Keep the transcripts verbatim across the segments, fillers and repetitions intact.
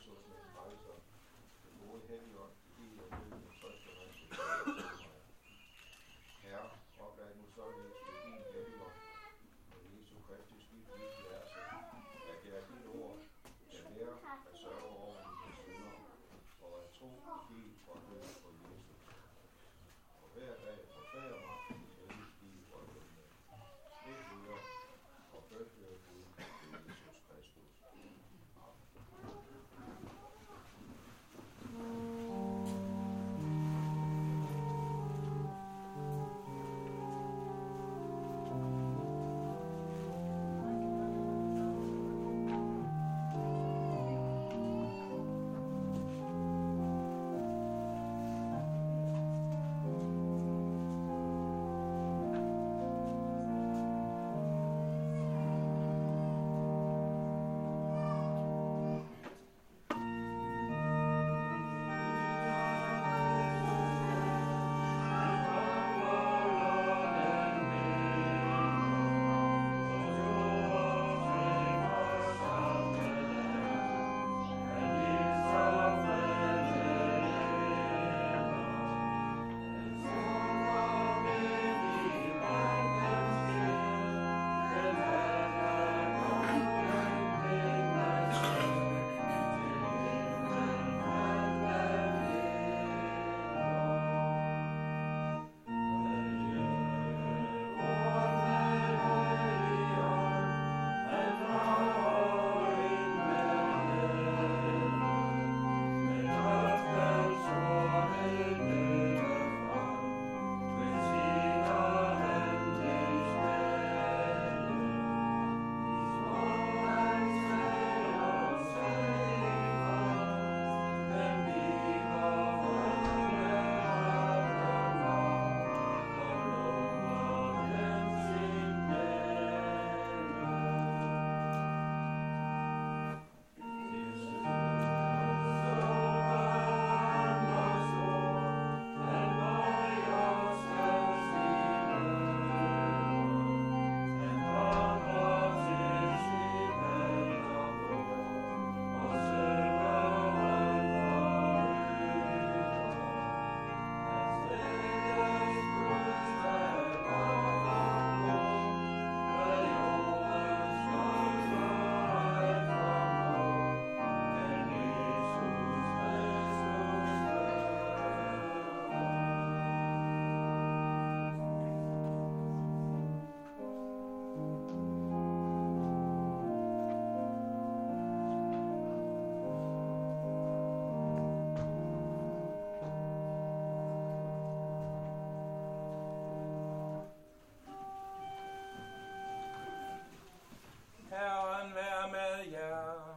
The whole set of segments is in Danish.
Kristus, min frelser, den gode Helligånd, i og med den første rejse. Herre, oplad nu således ved din Helligånd, og Jesu Kristi skyld dit hjerte, at jeg dit ord kan være at sørge over mine synder, og at tro din og død på Jesus. Og hver dag forfærder mig i hellig stil og lønne. Det hører og bøffer Gud ved Jesus Kristus. Herren være med jer.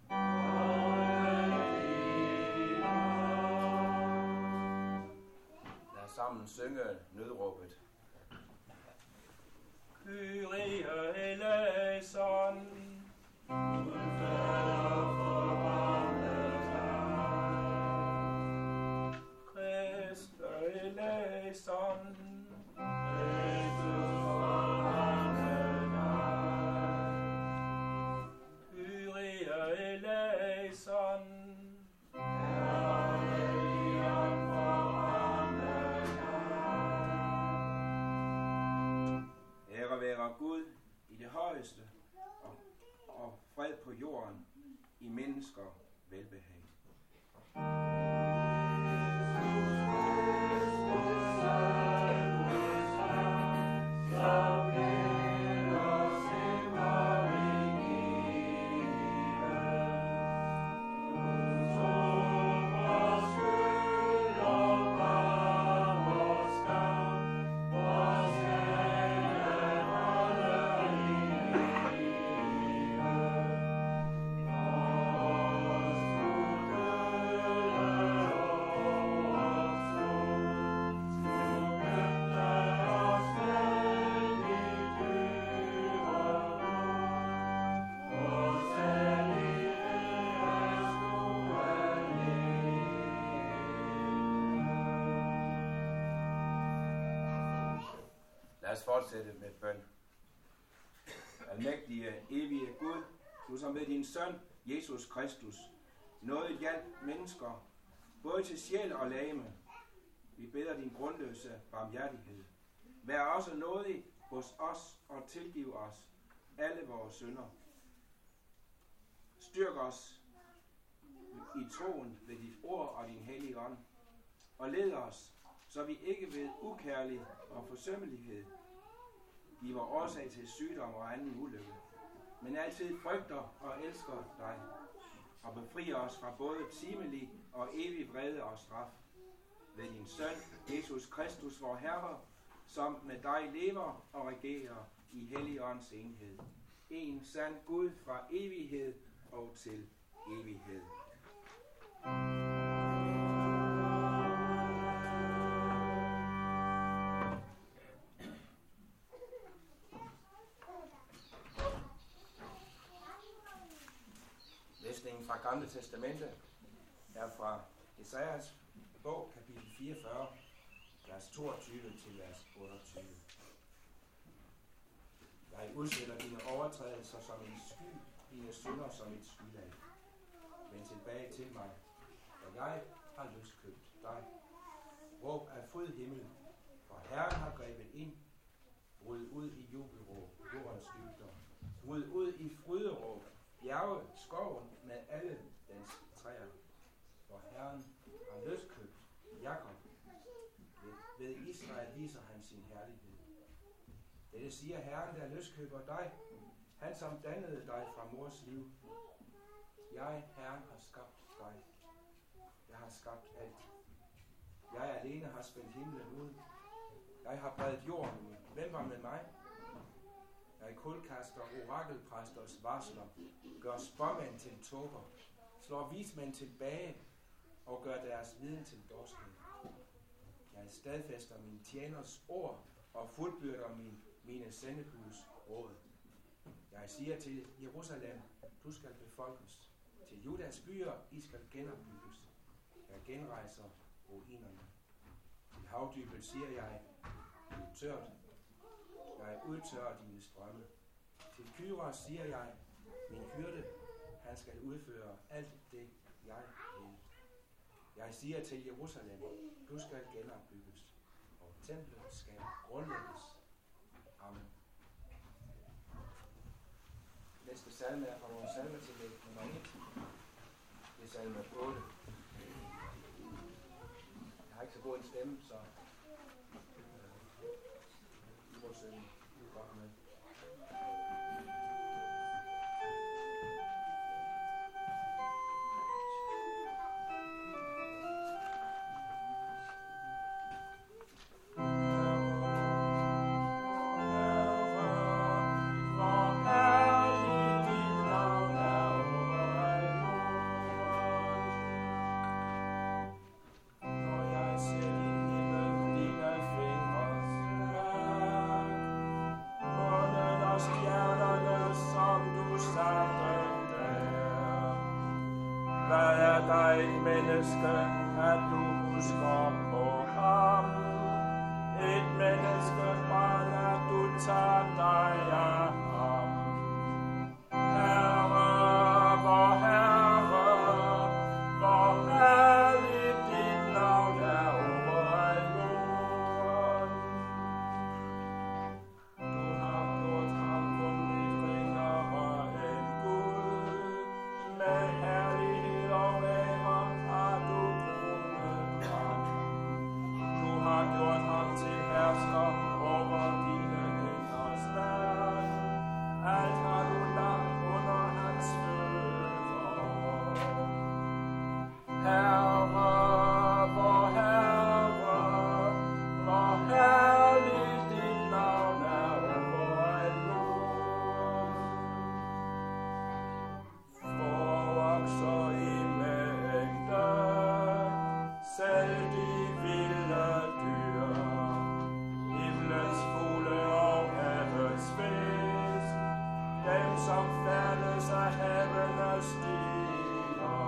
Lad os sammen synge nødråbet. Kyrie eleison. Gud fader forbarme dig. Kriste eleison. Kristus forbarme dig. Kyrie eleison. Herre Helligånd forbarme dig. Ære være Gud i det højeste, og, og fred på jorden i mennesker velbehag. Lad os fortsætte med bøn. Almægtige, evige Gud, du som ved din søn, Jesus Kristus, noget hjælp mennesker, både til sjæl og legeme. Vi beder din grundløse barmhjertighed. Vær også nådig hos os og tilgiv os alle vores synder. Styrk os i troen ved dit ord og din hellige ånd, og led os, så vi ikke ved ukærlighed og forsømmelighed giver årsag til sygdom og anden ulykke, men altid frygter og elsker dig, og befrier os fra både timelig og evig vrede og straf. Ved din søn, Jesus Kristus, vor Herre, som med dig lever og regerer i Helligåndens enhed. En sand Gud fra evighed og til evighed. Læsningen fra Gamle Testamente er fra Esajas bog, kapitel fireogfyrre, vers toogtyve til vers otteogtyve. Jeg udsætter dine overtrædelser som en sky, dine synder som et skylag. Vend tilbage til mig, for jeg har løskøbt dig. Råb af fryd himmel, for Herren har grebet ind. Bryd ud i jubelråb, jordens dybder. Bryd ud i fryderåb, bjerge skoven med alle dens træer. For Herren har løskøbt Jakob. Ved, ved Israel viser han sin herlighed. Dette siger Herren, der løskøber dig, han som dannede dig fra mors liv. Jeg, Herren, har skabt dig. Jeg har skabt alt. Jeg alene har spændt himlen ud. Jeg har bredt jorden ud. Hvem var med mig? Jeg kulkaster orakelpræsters varsler, gør spåmænd til tåber, slår vismænd tilbage og gør deres viden til dårskab. Jeg stadfæster min tjeners ord og fuldbyrder min, mine sendebuds råd. Jeg siger til Jerusalem, du skal befolkes. Til Judas byer, I skal genopbygges. Jeg genrejser ruinerne. Til havdybet siger jeg, du er tørt. Jeg udtørrer dine strømme. Til Kyros siger jeg, min hyrde, han skal udføre alt det, jeg vil. Jeg siger til Jerusalem, du skal genopbygges, og templet skal grundlægges. Amen. Næste salme er fra vores salmetillæg nummer et. Det er salme otte. Jeg har ikke så god en stemme, så øh, I må synge godt med. Menneske, at du husker på ham. Et menneske barn, at du tager dig af ham. Herre, vor Herre, hvor herligt dit navn er over al jorden. Du har gjort ham kun lidt ringere end Gud, med herlighed og ære. Har gjort ham til hersker over dine hænders værk. Alt har du lagt under hans fødder. Herre, vor Herre, hvor herligt dit navn er over al jorden. Forvokser i mængde, selv de vilde dyr, himlens fugle og havets fisk, dem som færdes af havenes stier.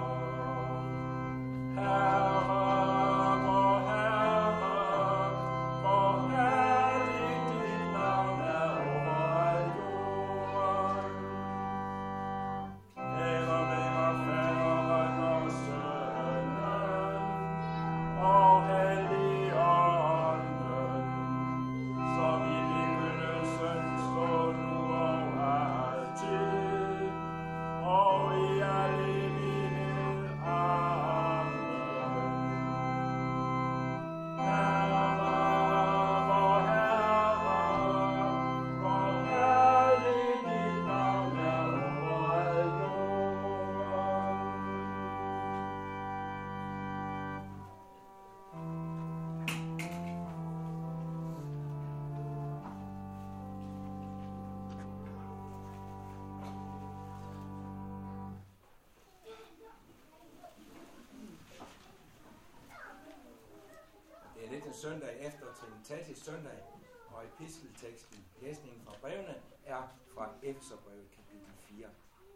Herre, vor Herre, hvor herligt dit navn er over al jorden. Ære være Faderen og søndag efter Trinitatis søndag, og epistelteksten, læsningen fra brevene, er fra Efeserbrevet kapitel fire.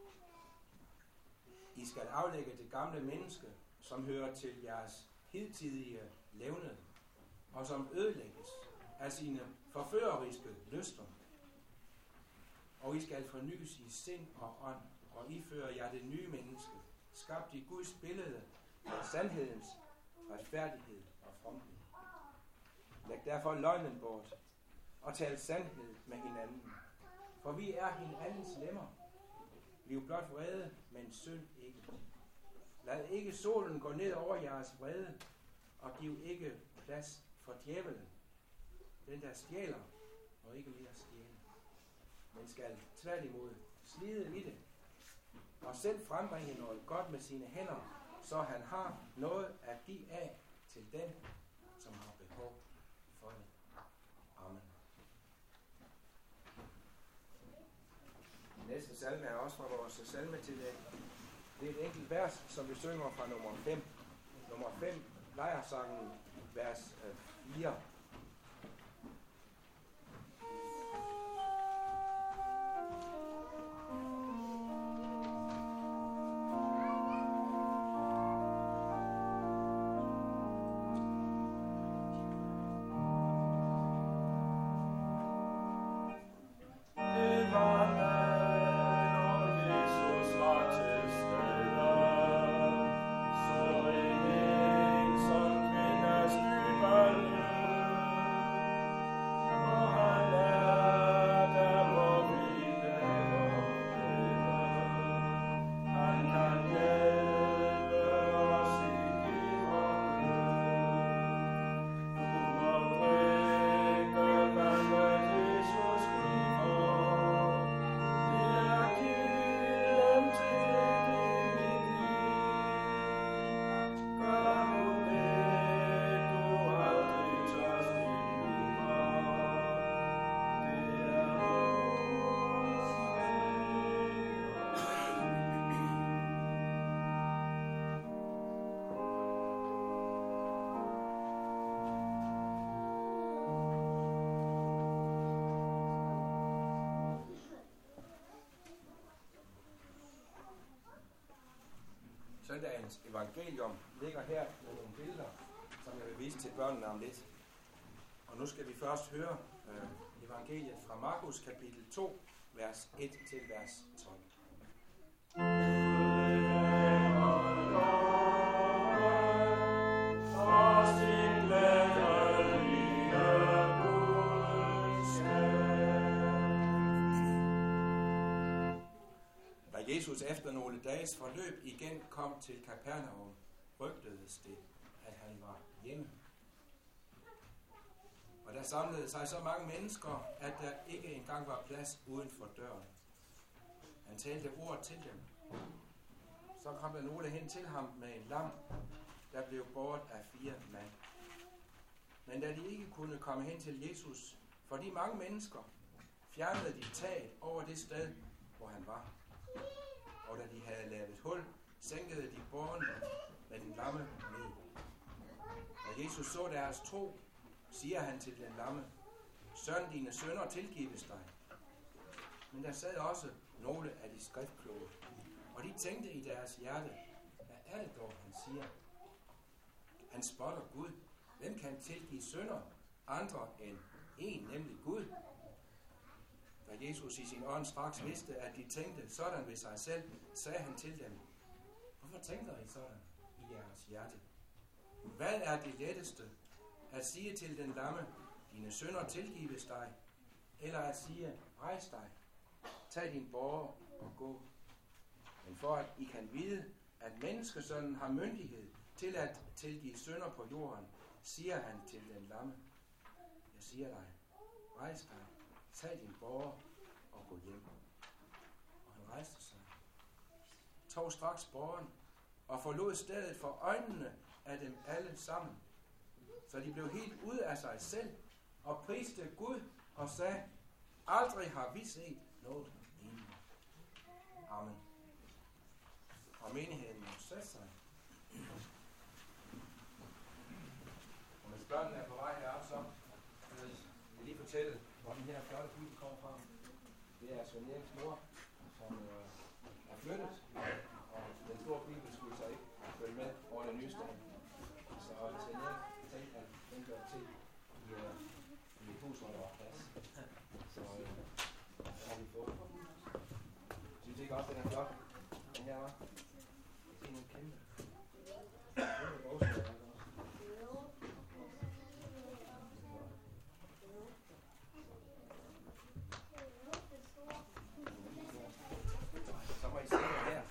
I skal aflægge det gamle menneske, som hører til jeres hidtidige levned, og som ødelægges af sine forføreriske lyster. Og I skal fornyes i sind og ånd, og iføre jer det nye menneske, skabt i Guds billede af sandhedens retfærdighed og fromhed. Læg derfor løgnen bort, og tal sandhed med hinanden. For vi er hinandens lemmer. Bliv blot vrede, men synd ikke. Lad ikke solen gå ned over jeres vrede, og giv ikke plads for djævelen. Den, der stjæler, og ikke mere stjæle, men skal tværtimod slide i det, og selv frembringe noget godt med sine hænder, så han har noget at give af til den, som har behov for det. Amen. Næste salme er også fra vores salmetillæg. Det er et enkelt vers, som vi synger fra nummer fem. Nummer fem, lejersangen, vers fire. Søndagens evangelium ligger her med nogle billeder, som jeg vil vise til børnene om lidt. Og nu skal vi først høre øh, evangeliet fra Markus kapitel to, vers et til vers tolv. Jesus efter nogle dages forløb igen kom til Kapernaum, rygtedes det, at han var hjemme. Og der samlede sig så mange mennesker, at der ikke engang var plads uden for døren. Han talte ord til dem. Så kom der nogle hen til ham med en lam, der blev båret af fire mand. Men da de ikke kunne komme hen til Jesus, for de mange mennesker, fjernede de taget over det sted, hvor han var. Og da de havde lavet et hul, sænkede de båren med den lamme ned. Da Jesus så deres tro, siger han til den lamme, søn, dine synder tilgives dig. Men der sad også nogle af de skriftkloge, og de tænkte i deres hjerte, hvad er det dog, han siger? Han spotter Gud. Hvem kan tilgive synder andre end en, nemlig Gud? Da Jesus i sin ånd straks vidste, at de tænkte sådan ved sig selv, sagde han til dem, hvorfor tænker I sådan i jeres hjerte? Hvad er det letteste, at sige til den lamme, dine synder tilgives dig, eller at sige, rejs dig, tag din båre og gå? Men for at I kan vide, at menneskesønnen har myndighed til at tilgive synder på jorden, siger han til den lamme, jeg siger dig, rejs dig, tag din båre og gå hjem. Og han rejste sig, tog straks båren og forlod stedet for øjnene af dem alle sammen. Så de blev helt ude af sig selv og priste Gud og sagde, aldrig har vi set noget lignende. Amen. Og menigheden må sætte sig. Og hvis børnene er på vej her, fortælle, hvor den her flotte bil kommer fra. Det er Svend Eriks mor, som øh, er flyttet, og den store bil skulle så ikke følge med over den nye storm. Så Svend Erik tænkte, at den gør til i, øh, i et hus, hvor der var plads. Så øh, det har vi fået. Synes I ikke også, den er flot? Den her var? Det er nogle kæmpe. Kæmpe bogstaver, ikke også? Så må I se det her.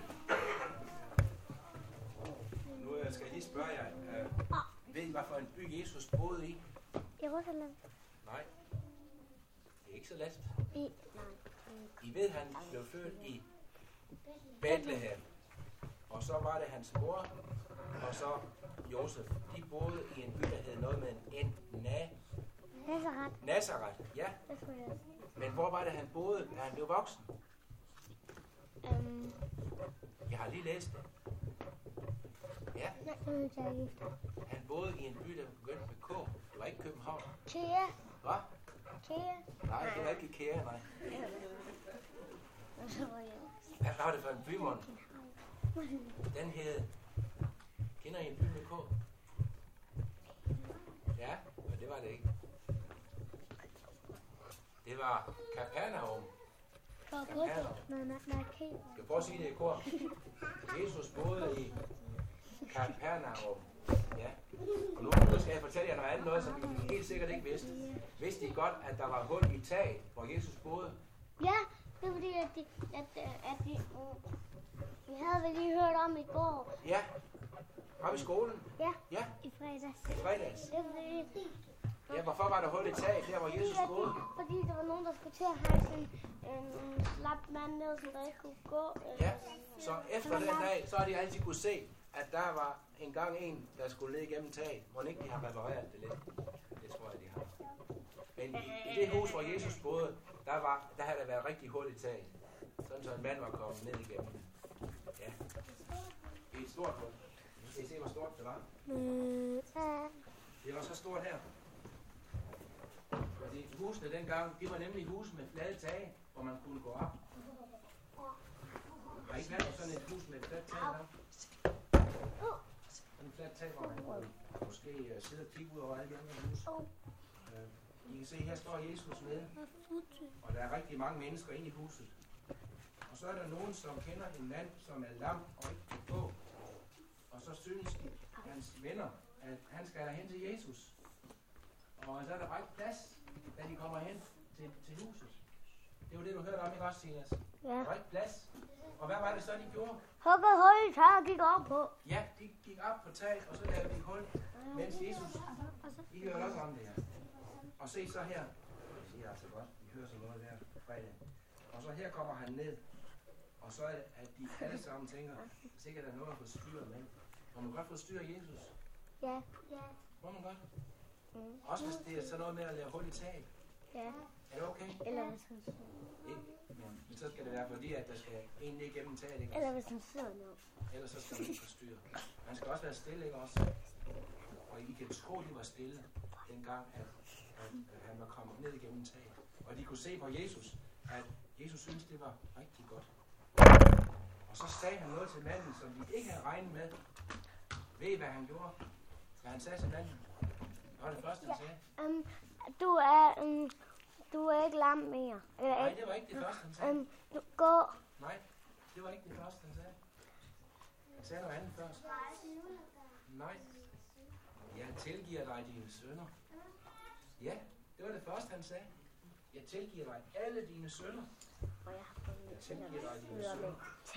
Nu øh, skal jeg lige spørge jer. Øh, ved I, hvad for en by Jesus boede i? Jerusalem. Nej. Det er ikke så let. I, nej. I ved, han blev født i Bethlehem. Og så var det hans mor, og så Josef. De boede i en by, der hed noget med en na. Nazareth. Nazareth, ja. Det skulle jeg sige. Men hvor var det, han boede, da han blev voksen? Um, Jeg har lige læst det. Ja, nej, det ved jeg ikke. han boede i en by, der begyndte med K. Det var ikke København. Kea. Hvad? Kea. Nej, det var ikke IKEA, nej. Og så var jeg. Hvad var det for en bymund? Den hed... Kender I en by med K? Ja, men det var det ikke. Det var Kapernaum. Kapernaum. Nej, nej, nej, Kea. Skal jeg prøve at sige det i kor? Jesus boede i Kapernaum. Ja. Og nu, nu skal jeg fortælle jer noget andet noget, som I helt sikkert ikke vidste. Vidste I godt, at der var hul i taget, hvor Jesus boede? Ja, det er fordi, at de, at, at de, uh, vi havde vel lige hørt om i går. Ja. Var vi i skolen? Ja, Ja, i fredags. i fredags. Det er fordi, Ja, hvorfor var der hul i taget, der hvor Jesus fordi, boede? at de, fordi der var nogen, der skulle til at have sådan en slap mand ned, som der ikke kunne gå. øh, Ja, så efter den dag, så har de altid kunne se, at der var engang en, der skulle lede igennem taget. Må ikke de har repareret det lidt? Det tror jeg, de har. Men i, i det hus, hvor Jesus boede, der, var, der havde der været rigtig hul i taget. Sådan så en mand var kommet ned igennem. Ja. Det er et stort hul. Nu skal I se, hvor stort det var. Mm, ja. Det var så stort her. Fordi husene dengang, det var nemlig huse med flade tage, hvor man kunne gå op. Har I ikke været på sådan et hus med et fladt tag der? Sådan et fladt tag, hvor man kunne måske uh, sidde og kigge ud over alle de andre huse. Uh, I kan se, her står Jesus nede, og der er rigtig mange mennesker inde i huset. Og så er der nogen, som kender en mand, som er lam og ikke kan gå. Og så synes de, hans venner, at han skal hen til Jesus. Og så er der bare ikke plads, da de kommer hen til, til huset. Det var det, du hørte om, ikke også, Silas? Ja. Der var ikke plads. Og hvad var det så, de gjorde? Hugget hul i taget og gik op på. Ja, de gik op på taget, og så lavede de hul, mens Jesus... I hørte også om det her. Og se så her. Det siger altså godt. Vi hører så noget der fredag. Og så her kommer han ned. Og så er det, at de alle sammen tænker, sikkert er noget at få styr med. Må man godt få styr af Jesus? Ja. Ja. Må man godt? Mm. Også hvis det er sådan noget med at lave hul i taget. Ja. Er det okay? Eller hvis han sidder. Ikke? Men, men så skal det være fordi, at der skal en ned igennem taget, ikke? Eller hvis han sidder ned. Ellers så skal man ikke få styr. Man skal også være stille, ikke også? Og I kan tro, de var stille, dengang at, at, at han var kommet ned igennem taget. Og de kunne se på Jesus, at Jesus syntes, det var rigtig godt. Og så sagde han noget til manden, som de ikke havde regnet med. Ved I, hvad han gjorde? Hvad han sagde til manden? Det var det første, han sagde. Um, du er, um, du er ikke lam mere. Eller, Nej, det var ikke det første, han sagde. um, du går. Nej, det var ikke det første, han sagde. Han sagde noget andet først. Nej. Jeg tilgiver dig dine sønner. Ja, det var det første, han sagde. Jeg tilgiver dig alle dine sønner. Og jeg har fået Jeg tilgiver dig dine sønner.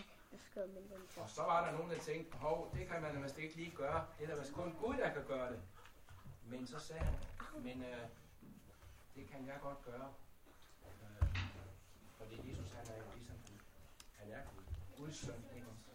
Og så var der nogen, der tænkte, hov, det kan man vist ikke lige gøre. Det er der vist kun Gud, der kan gøre det. Men så sagde han, men øh, det kan jeg godt gøre. Øh, fordi Jesus, han er jo ligesom Gud. Han er Gud. Guds søn, ikke også?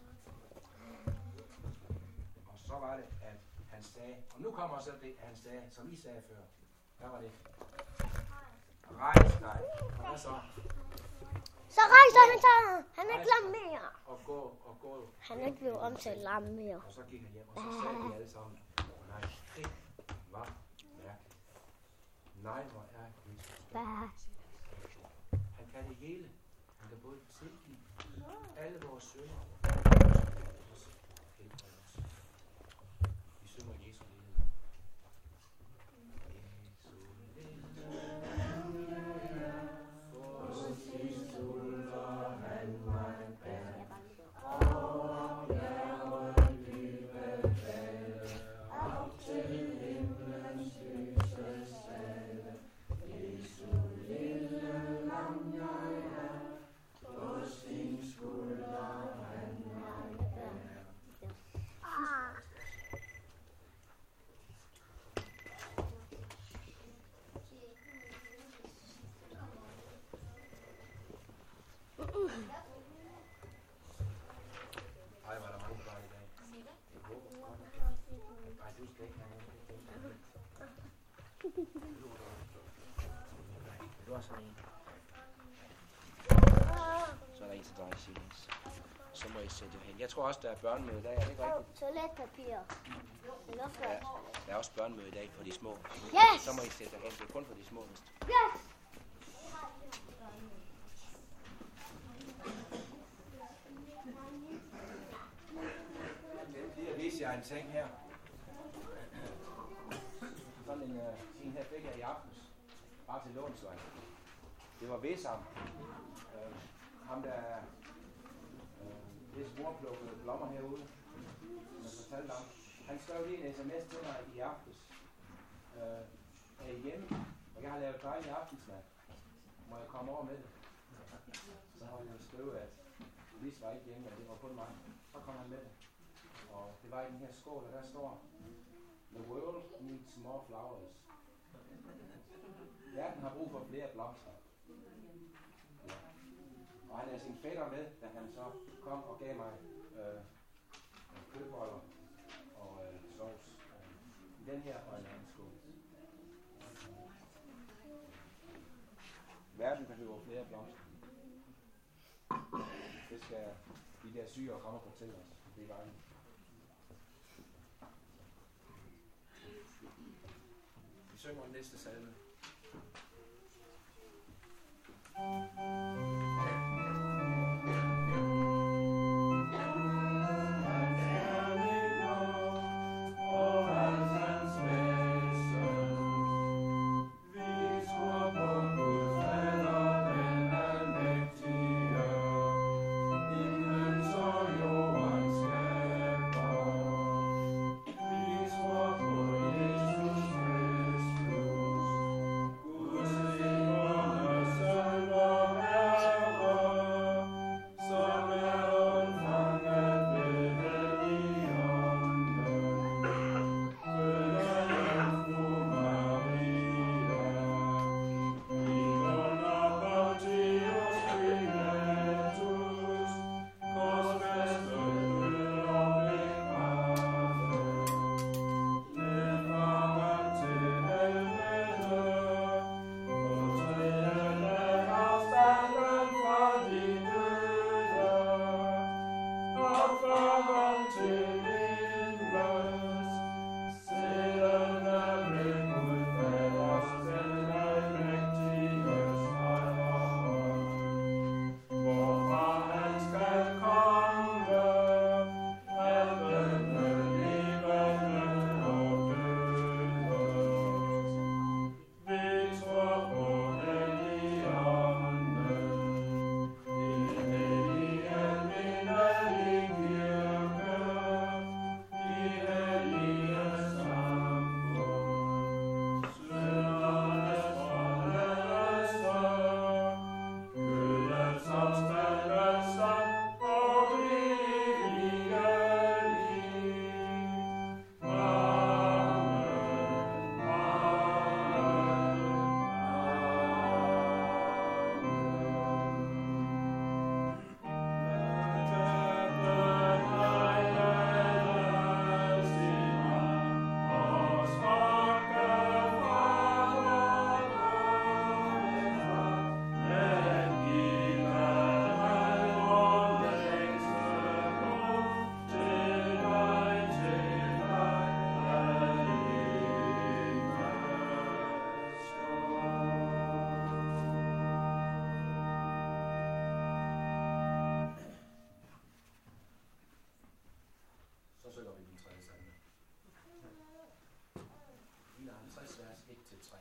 Og så var det, at han sagde, og nu kommer så det, han sagde, som I sagde før. Der var det. Rejs dig. Og hvad så? Så rejser han sig. Han er ikke lam mere. Og gå, og gå. Han er ikke blevet omtalt lam mere. Og så gik han hjem, og så sagde de alle sammen, nej, det var mærkeligt. Nej, hvor er Gud far. Han kan det hele. Han kan både tilgive alle vores synder. Også helbrede os. Vi synger Jesu lille. Ej, var der mange børn i dag. Jeg håber godt. Ej, du skal ikke have noget. Du har sådan en. Så er der en til dig, Silas. Så må I sætte jer hen. Jeg tror også, der er børnemøde i dag. Er det ikke rigtigt? Toiletpapir. Ja, der er også børnemøde i dag for de små. Yes! Så må I sætte jer hen. Det er kun for de små, vist. Yes! Lige at vise jer en ting her. Sådan en, uh, en her fik jeg i aftens. Bare til lånsvej. Det var Vesam. Uh, ham der er uh, hvis mor plukkede blommer herude. Som jeg fortalte om. Han skrev lige en sms til mig i aftes. Uh, er I hjemme? Og jeg har lavet dejlig aftensmad. Må jeg komme over med det? Så har han skrevet, at Lis var ikke hjemme, og det var kun mig. Så kom han med det. Og det var i den her skål, og der står: The world needs more flowers. Verden har brug for flere blomster. Ja. Og han havde sin fætter med, da han så kom og gav mig øh, kødboller og øh, sovs. I den her og en anden skål. Verden behøver flere blomster. Det skal de der syge komme og fortælle os. Det er vejen. Vi synger den næste salme. Kirke halvtreds, vers et til tre.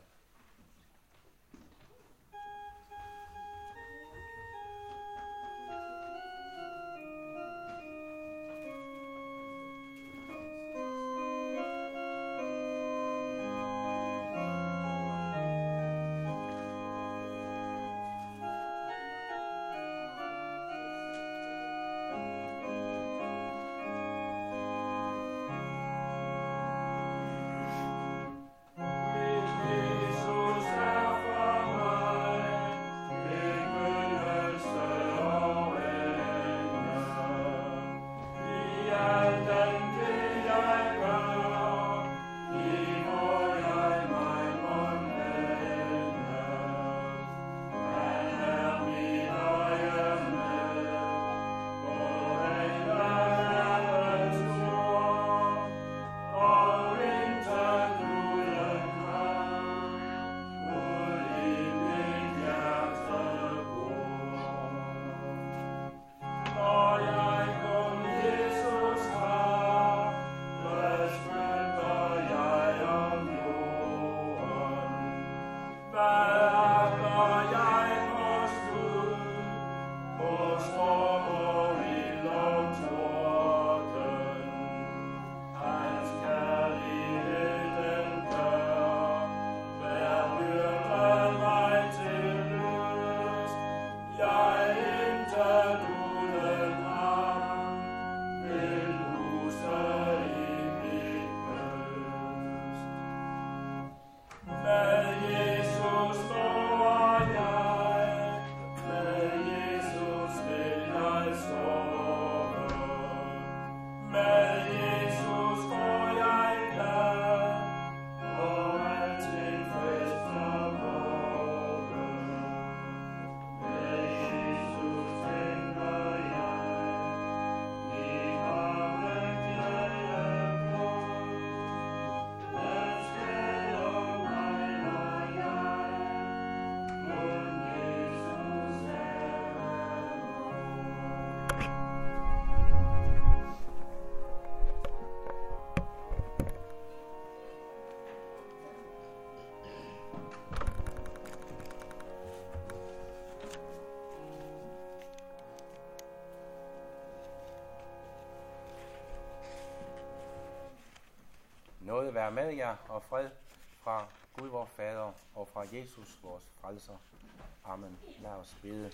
Nåde være med jer og fred fra Gud vor Fader og fra Jesus vores frelser. Amen. Lad os bede.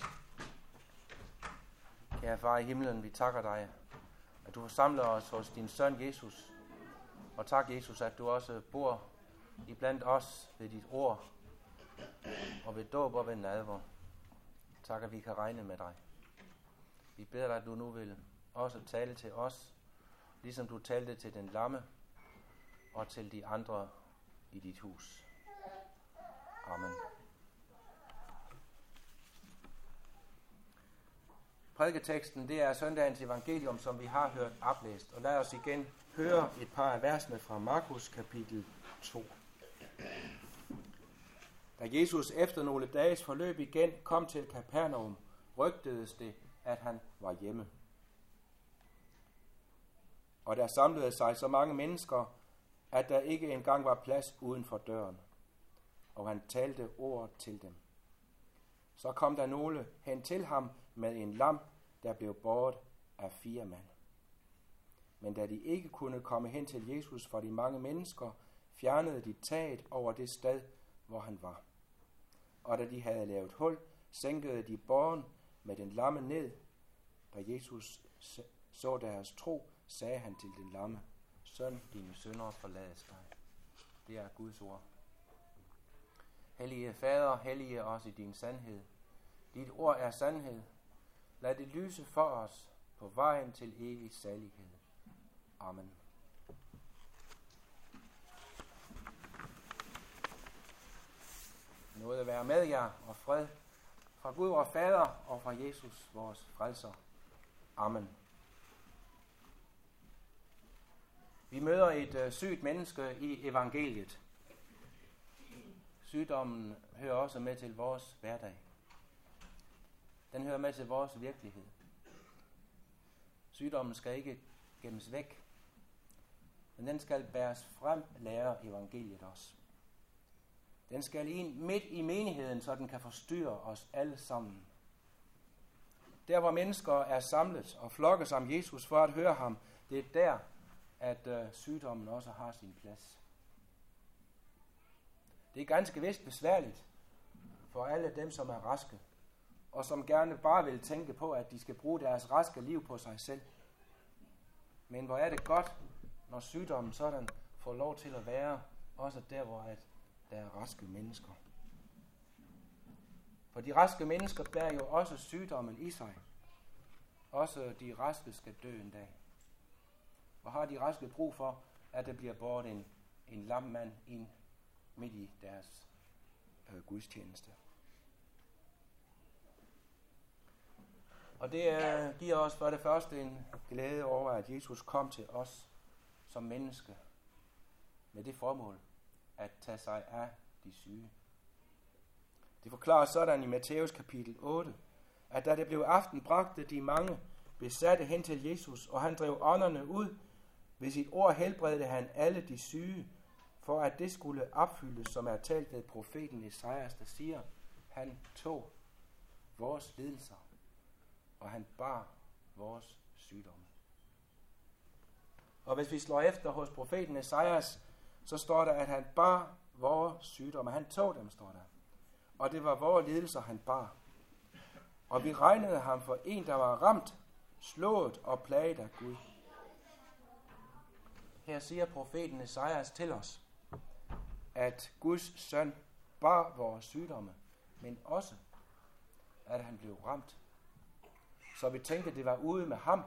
Kære far i himlen, vi takker dig, at du forsamler os hos din søn Jesus. Og tak, Jesus, at du også bor iblandt os ved dit ord og ved dåb og ved nadver. Tak, at vi kan regne med dig. Vi beder dig, at du nu vil også tale til os, ligesom du talte til den lamme og til de andre i dit hus. Amen. Prædiketeksten, det er søndagens evangelium, som vi har hørt oplæst. Og lad os igen høre et par af versene fra Markus kapitel to. Da Jesus efter nogle dages forløb igen kom til Kapernaum, rygtedes det, at han var hjemme. Og der samlede sig så mange mennesker, at der ikke engang var plads uden for døren. Og han talte ord til dem. Så kom der nogle hen til ham med en lam, der blev båret af fire mand. Men da de ikke kunne komme hen til Jesus for de mange mennesker, fjernede de taget over det sted, hvor han var. Og da de havde lavet hul, sænkede de båren med den lamme ned. Da Jesus så deres tro, sagde han til den lamme: Søn, dine synder forlades dig. Det er Guds ord. Hellige Fader, hellige os i din sandhed. Dit ord er sandhed. Lad det lyse for os på vejen til evig salighed. Amen. Nåde være med jer og fred fra Gud vor Fader og fra Jesus vores frelser. Amen. Vi møder et øh, sygt menneske i evangeliet. Sygdommen hører også med til vores hverdag. Den hører med til vores virkelighed. Sygdommen skal ikke gemmes væk, men den skal bæres frem, lærer evangeliet os. Den skal ind midt i menigheden, så den kan forstyrre os alle sammen. Der, hvor mennesker er samlet og flokkes om Jesus for at høre ham, det er der, at øh, sygdommen også har sin plads. Det er ganske vist besværligt for alle dem, som er raske, og som gerne bare vil tænke på, at de skal bruge deres raske liv på sig selv. Men hvor er det godt, når sygdommen sådan får lov til at være, også der, hvor at der er raske mennesker. For de raske mennesker bærer jo også sygdommen i sig. Også de raske skal dø en dag. Og har de raske brug for, at der bliver båret en, en lam mand ind midt i deres øh, gudstjeneste. Og det øh, giver os for det første en glæde over, at Jesus kom til os som menneske med det formål at tage sig af de syge. Det forklares sådan i Matthæus kapitel otte, at da det blev aften, bragte de mange besatte hen til Jesus, og han drev ånderne ud. Ved sit ord helbredte han alle de syge, for at det skulle opfyldes, som er talt ved profeten Esajas, der siger, han tog vores lidelser, og han bar vores sygdomme. Og hvis vi slår efter hos profeten Esajas, så står der, at han bar vores sygdomme. Han tog dem, står der. Og det var vores lidelser, han bar. Og vi regnede ham for en, der var ramt, slået og plaget af Gud. Her siger profeten Esajas til os, at Guds søn bar vores sygdomme, men også, at han blev ramt. Så vi tænkte, at det var ude med ham.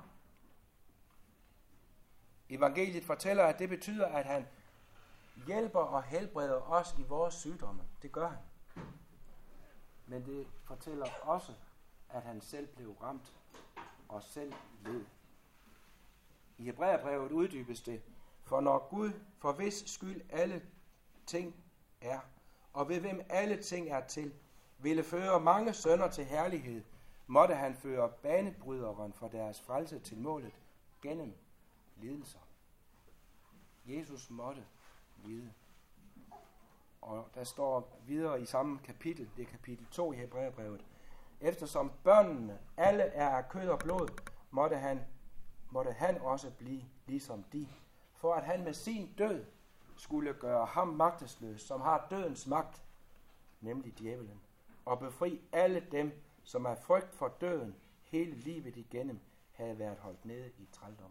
Evangeliet fortæller, at det betyder, at han hjælper og helbreder os i vores sygdomme. Det gør han. Men det fortæller også, at han selv blev ramt og selv led. I Hebræerbrevet uddybes det, for når Gud, for hvis skyld alle ting er, og ved hvem alle ting er til, ville føre mange sønner til herlighed, måtte han føre banebryderen for deres frelse til målet gennem lidelser. Jesus måtte lide. Og der står videre i samme kapitel, det er kapitel to i Hebræerbrevet, eftersom børnene alle er af kød og blod, måtte han, måtte han også blive ligesom de, for at han med sin død skulle gøre ham magtesløs, som har dødens magt, nemlig djævelen, og befri alle dem, som af frygt for døden hele livet igennem havde været holdt nede i trældom.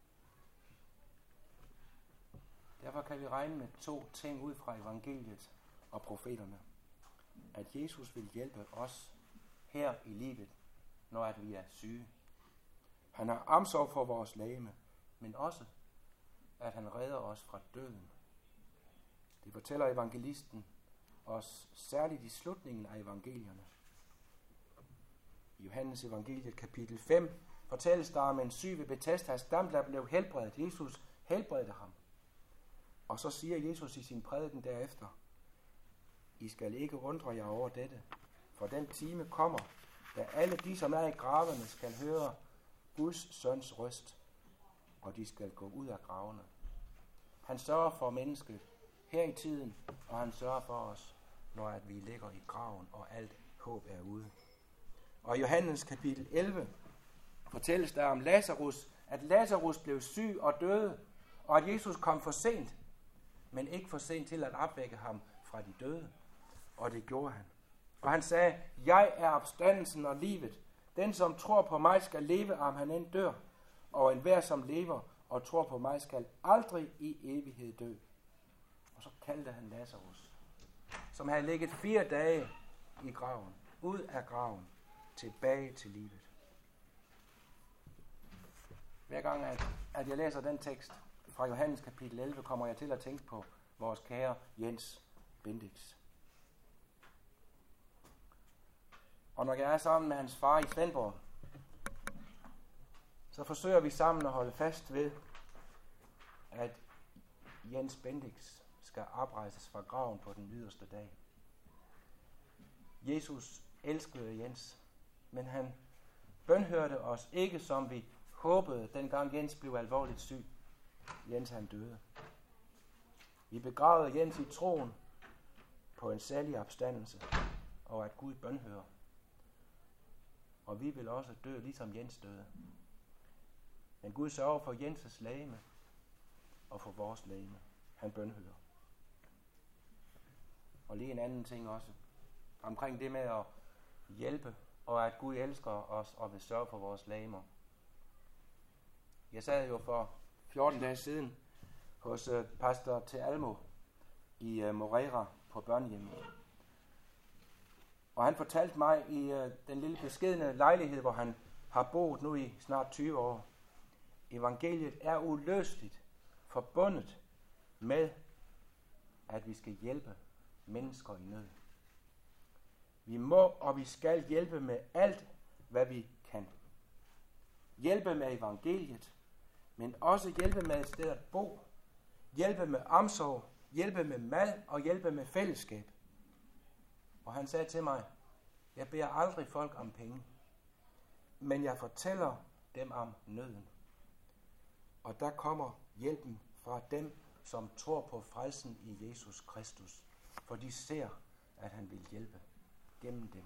Derfor kan vi regne med to ting ud fra evangeliet og profeterne. At Jesus vil hjælpe os her i livet, når at vi er syge. Han har omsorg for vores legeme, men også, at han redder os fra døden. Det fortæller evangelisten os særligt i slutningen af evangelierne. I Johannes evangeliet kapitel fem fortælles der om en syg ved Bethesdas dam, der blev helbredet. Jesus helbredte ham. Og så siger Jesus i sin prædiken derefter, I skal ikke undre jer over dette, for den time kommer, da alle de, som er i gravene, skal høre Guds søns røst, og de skal gå ud af gravene. Han sørger for mennesket her i tiden, og han sørger for os, når at vi ligger i graven, og alt håb er ude. Og i Johannes kapitel elleve fortælles der om Lazarus, at Lazarus blev syg og døde, og at Jesus kom for sent, men ikke for sent til at opvække ham fra de døde. Og det gjorde han. Og han sagde, jeg er opstandelsen og livet. Den, som tror på mig, skal leve, om han end dør. Og enhver, som lever og tror på mig, skal aldrig i evighed dø. Og så kaldte han Lazarus, som havde ligget fire dage i graven, ud af graven, tilbage til livet. Hver gang, at, at jeg læser den tekst fra Johannes kapitel elleve, kommer jeg til at tænke på vores kære Jens Bendix. Og når jeg er sammen med hans far i Svendborg, så forsøger vi sammen at holde fast ved, at Jens Bendix skal oprejses fra graven på den yderste dag. Jesus elskede Jens, men han bønhørte os ikke, som vi håbede, dengang Jens blev alvorligt syg. Jens han døde. Vi begravede Jens i troen på en særlig opstandelse, og at Gud bønhører. Og vi vil også dø, ligesom Jens døde. Men Gud sørger for Jenses legeme og for vores legeme. Han bønhører. Og lige en anden ting også. Omkring det med at hjælpe, og at Gud elsker os og vil sørge for vores legemer. Jeg sad jo for fjorten dage siden hos uh, pastor Te Almo i uh, Moreira på børnehjemmet. Og han fortalte mig i uh, den lille beskedne lejlighed, hvor han har boet nu i snart tyve år. Evangeliet er uløseligt forbundet med, at vi skal hjælpe mennesker i nød. Vi må og vi skal hjælpe med alt, hvad vi kan. Hjælpe med evangeliet, men også hjælpe med et sted at bo. Hjælpe med omsorg, hjælpe med mad og hjælpe med fællesskab. Og han sagde til mig, jeg beder aldrig folk om penge, men jeg fortæller dem om nøden. Og der kommer hjælpen fra dem, som tror på frelsen i Jesus Kristus, for de ser, at han vil hjælpe gennem dem.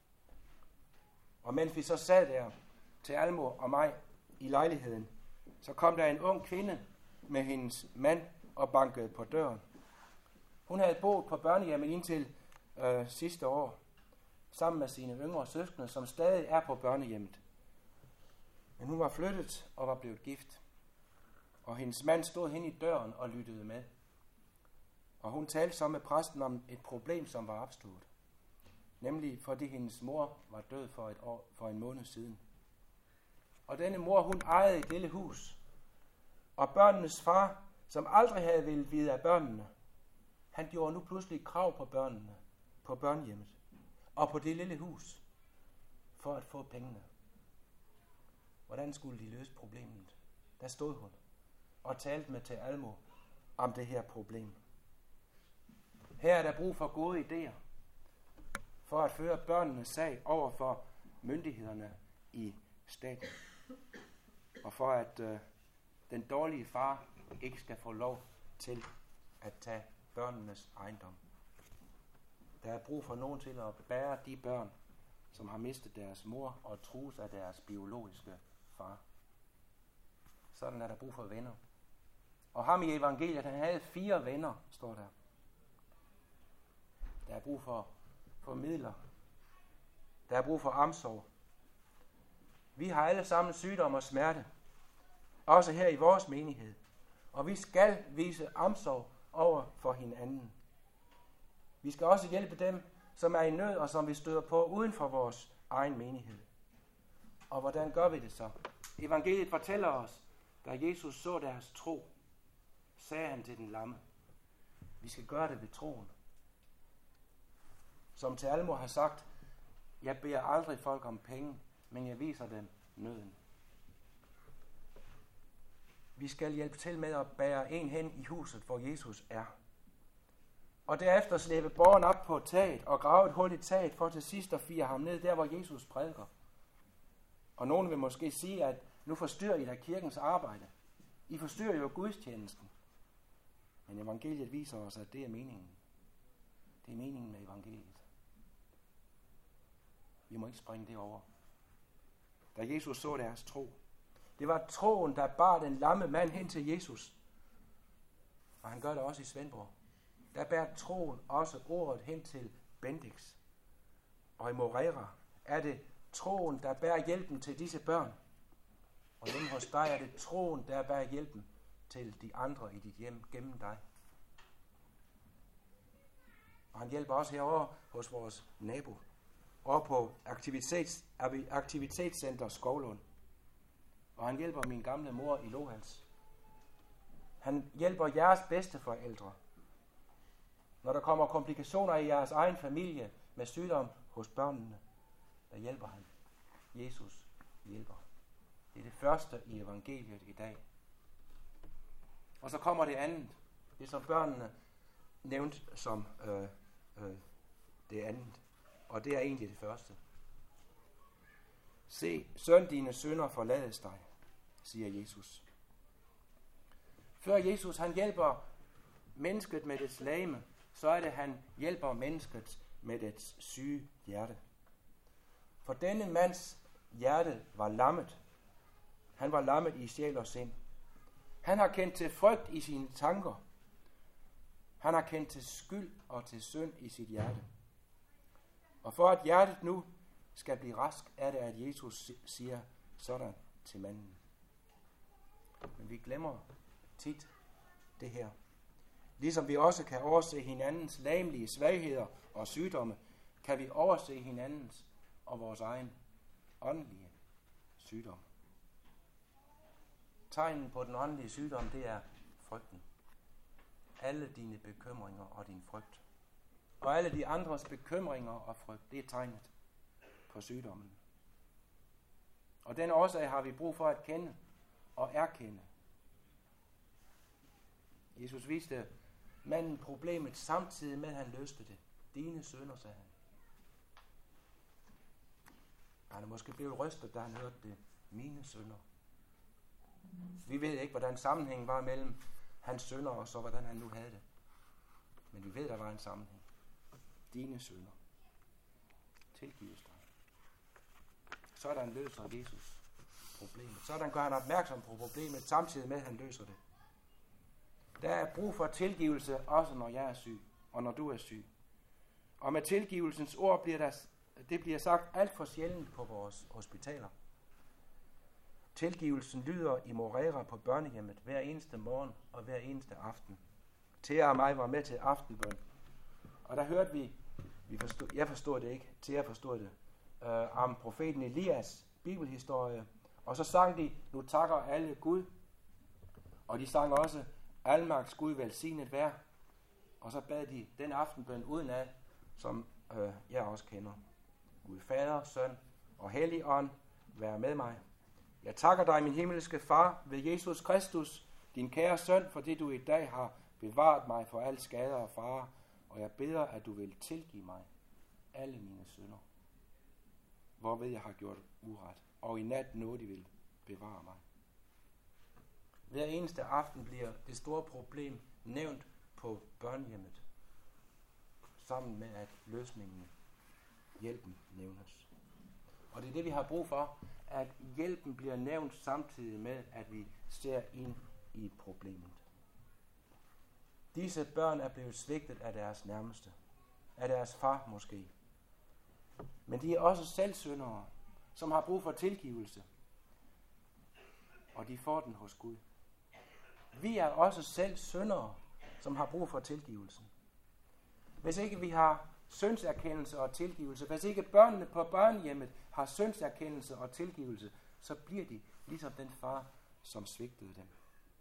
Og mens vi så sad der til Almo og mig i lejligheden, så kom der en ung kvinde med hendes mand og bankede på døren. Hun havde boet på børnehjemmet indtil øh, sidste år, sammen med sine yngre søskende, som stadig er på børnehjemmet. Men hun var flyttet og var blevet gift. Og hendes mand stod hen i døren og lyttede med. Og hun talte så med præsten om et problem, som var opstået. Nemlig fordi hendes mor var død for, et år, for en måned siden. Og denne mor, hun ejede et lille hus. Og børnenes far, som aldrig havde ville vide af børnene, han gjorde nu pludselig krav på børnene, på børnehjemmet, og på det lille hus, for at få pengene. Hvordan skulle de løse problemet? Der stod hun og talte med Te Almo om det her problem. Her er der brug for gode idéer, for at føre børnenes sag over for myndighederne i staten. Og for at øh, den dårlige far ikke skal få lov til at tage børnenes ejendom. Der er brug for nogen til at bære de børn, som har mistet deres mor og trues af deres biologiske far. Sådan er der brug for venner. Og ham i evangeliet, han havde fire venner, står der. Der er brug for formidler. Der er brug for omsorg. Vi har alle sammen sygdom og smerte. Også her i vores menighed. Og vi skal vise omsorg over for hinanden. Vi skal også hjælpe dem, som er i nød og som vi støder på uden for vores egen menighed. Og hvordan gør vi det så? Evangeliet fortæller os, da Jesus så deres tro, sagde han til den lamme, vi skal gøre det ved troen. Som Te Almo har sagt, jeg beder aldrig folk om penge, men jeg viser dem nøden. Vi skal hjælpe til med at bære en hen i huset, hvor Jesus er. Og derefter slæbe borgeren op på taget og grave et hul i taget, for til sidst at fire ham ned der, hvor Jesus prædiker. Og nogen vil måske sige, at nu forstyrrer I da kirkens arbejde. I forstyrrer jo gudstjenesten. Men evangeliet viser os, at det er meningen. Det er meningen med evangeliet. Vi må ikke springe det over. Da Jesus så deres tro. Det var troen, der bar den lamme mand hen til Jesus. Og han gør det også i Svendborg. Der bærer troen også ordet hen til Bendix. Og i Moreira er det troen, der bærer hjælpen til disse børn. Og hjemme hos dig er det troen, der bærer hjælpen til de andre i dit hjem gennem dig. Og han hjælper også herovre hos vores nabo. Og på aktivitets, aktivitetscenter Skovlund. Og han hjælper min gamle mor i Lohals. Han hjælper jeres bedsteforældre. Når der kommer komplikationer i jeres egen familie med sygdom hos børnene, der hjælper han. Jesus hjælper. Det er det første i evangeliet i dag. Og så kommer det andet. Det som børnene nævnt som øh, øh, det andet. Og det er egentlig det første. Se, søn, dine synder forlades dig, siger Jesus. Før Jesus han hjælper mennesket med dets legeme, så er det, at han hjælper mennesket med dets syge hjerte. For denne mands hjerte var lammet. Han var lammet i sjæl og sind. Han har kendt til frygt i sine tanker. Han har kendt til skyld og til synd i sit hjerte. Og for at hjertet nu skal blive rask, er det, at Jesus siger sådan til manden. Men vi glemmer tit det her. Ligesom vi også kan overse hinandens lamlige svagheder og sygdomme, kan vi overse hinandens og vores egen åndelige sygdom. Tegnen på den åndelige sygdom, det er frygten. Alle dine bekymringer og din frygt. Og alle de andres bekymringer og frygt, det er tegnet på sygdommen. Og den årsag har vi brug for at kende og erkende. Jesus viste manden problemet samtidig med, at han løste det. Dine sønner, sagde han. Han er måske blevet rystet, da han hørte det. Mine sønner. Vi ved ikke, hvordan sammenhængen var mellem hans sønner og så, hvordan han nu havde det. Men vi ved, der var en sammenhæng. Dine sønner. Tilgives dig. Sådan løser Jesus problemet. Sådan gør han opmærksom på problemet, samtidig med, at han løser det. Der er brug for tilgivelse, også når jeg er syg, og når du er syg. Og med tilgivelsens ord bliver der, det bliver sagt alt for sjældent på vores hospitaler. Tilgivelsen lyder i Morera på børnehjemmet hver eneste morgen og hver eneste aften. Thea og mig var med til aftenbøn. Og der hørte vi, vi forstod, jeg forstod det ikke, Thea forstod det, øh, om profeten Elias bibelhistorie. Og så sang de, nu takker alle Gud. Og de sang også, almagts Gud velsignet vær. Og så bad de den aftenbøn udenad, som øh, jeg også kender. Gud Fader, Søn og Hellig Ånd, vær med mig. Jeg takker dig, min himmelske far, ved Jesus Kristus, din kære søn, for det du i dag har bevaret mig for al skader og fare, og jeg beder, at du vil tilgive mig alle mine synder, hvorved jeg har gjort uret, og i nat nådig vil bevare mig. Hver eneste aften bliver det store problem nævnt på børnehjemmet, sammen med at løsningen, hjælpen, nævnes. Og det er det, vi har brug for, at hjælpen bliver nævnt samtidig med, at vi ser ind i problemet. Disse børn er blevet svigtet af deres nærmeste, af deres far måske. Men de er også selv syndere, som har brug for tilgivelse. Og de får den hos Gud. Vi er også selv syndere, som har brug for tilgivelsen. Hvis ikke vi har syndserkendelse og tilgivelse, hvis ikke børnene på børnehjemmet har syndserkendelse og tilgivelse, så bliver de ligesom den far, som svigtede dem.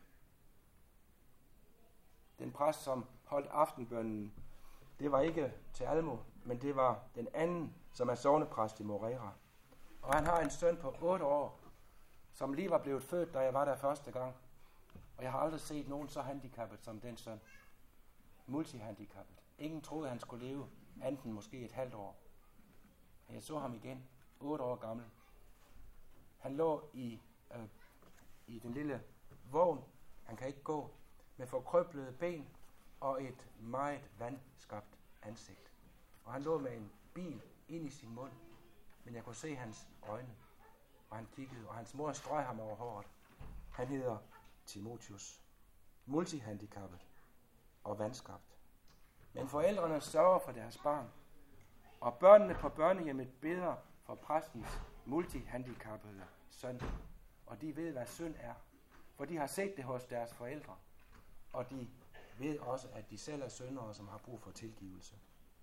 Den præst, som holdt aftenbønnen, det var ikke til Almo, men det var den anden, som er sognepræst i Morera. Og han har en søn på otte år, som lige var blevet født, da jeg var der første gang. Og jeg har aldrig set nogen så handicappet som den søn. Multihandicappet. Ingen troede, han skulle leve enten måske et halvt år. Men jeg så ham igen, otte år gammel. Han lå i, øh, i den lille vogn. Han kan ikke gå, med forkrøblede ben og et meget vandskabt ansigt. Og han lå med en bil ind i sin mund, men jeg kunne se hans øjne. Og han kiggede, og hans mor strøg ham over håret. Han hedder Timotheus. Multihandicappet og vandskabt. Men forældrene sørger for deres barn, og børnene på børnehjemmet beder for præstens multihandicappede søn. Og de ved, hvad synd er, for de har set det hos deres forældre. Og de ved også, at de selv er syndere, som har brug for tilgivelse.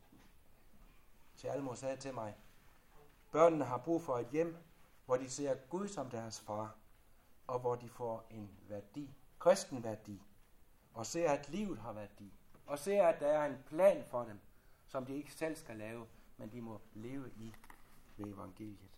Almo sagde til mig, børnene har brug for et hjem, hvor de ser Gud som deres far, og hvor de får en værdi, kristen værdi, og ser, at livet har værdi, og ser, at der er en plan for dem, som de ikke selv skal lave, men de må leve i ved evangeliet.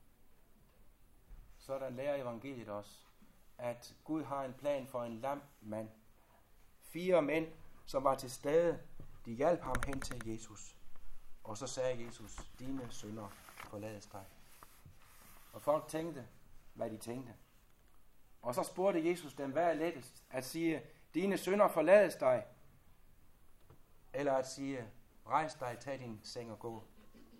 Sådan lærer evangeliet også, at Gud har en plan for en lam mand. Fire mænd, som var til stede, de hjalp ham hen til Jesus. Og så sagde Jesus, dine synder forlades dig. Og folk tænkte, hvad de tænkte. Og så spurgte Jesus dem, hvad er lettest? At sige, dine synder forlades dig. eller at sige, rejs dig, tag din seng og gå.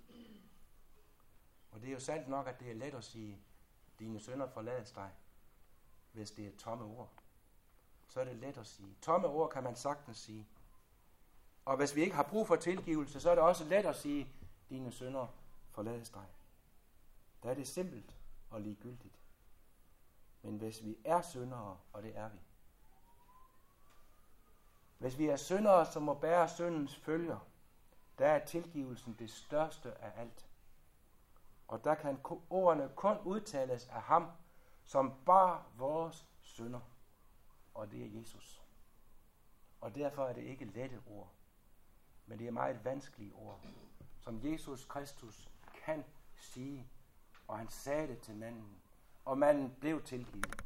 Og det er jo sandt nok, at det er let at sige, dine synder forlades dig, hvis det er tomme ord. Så er det let at sige. Tomme ord kan man sagtens sige. Og hvis vi ikke har brug for tilgivelse, så er det også let at sige, dine synder forlades dig. Der er det simpelt og ligegyldigt. Men hvis vi er syndere, og det er vi. Hvis vi er syndere, som må bære syndens følger, der er tilgivelsen det største af alt. Og der kan ordene kun udtales af ham, som bar vores synder. Og det er Jesus. Og derfor er det ikke lette ord, men det er meget vanskelige ord, som Jesus Kristus kan sige. Og han sagde det til manden, og manden blev tilgivet.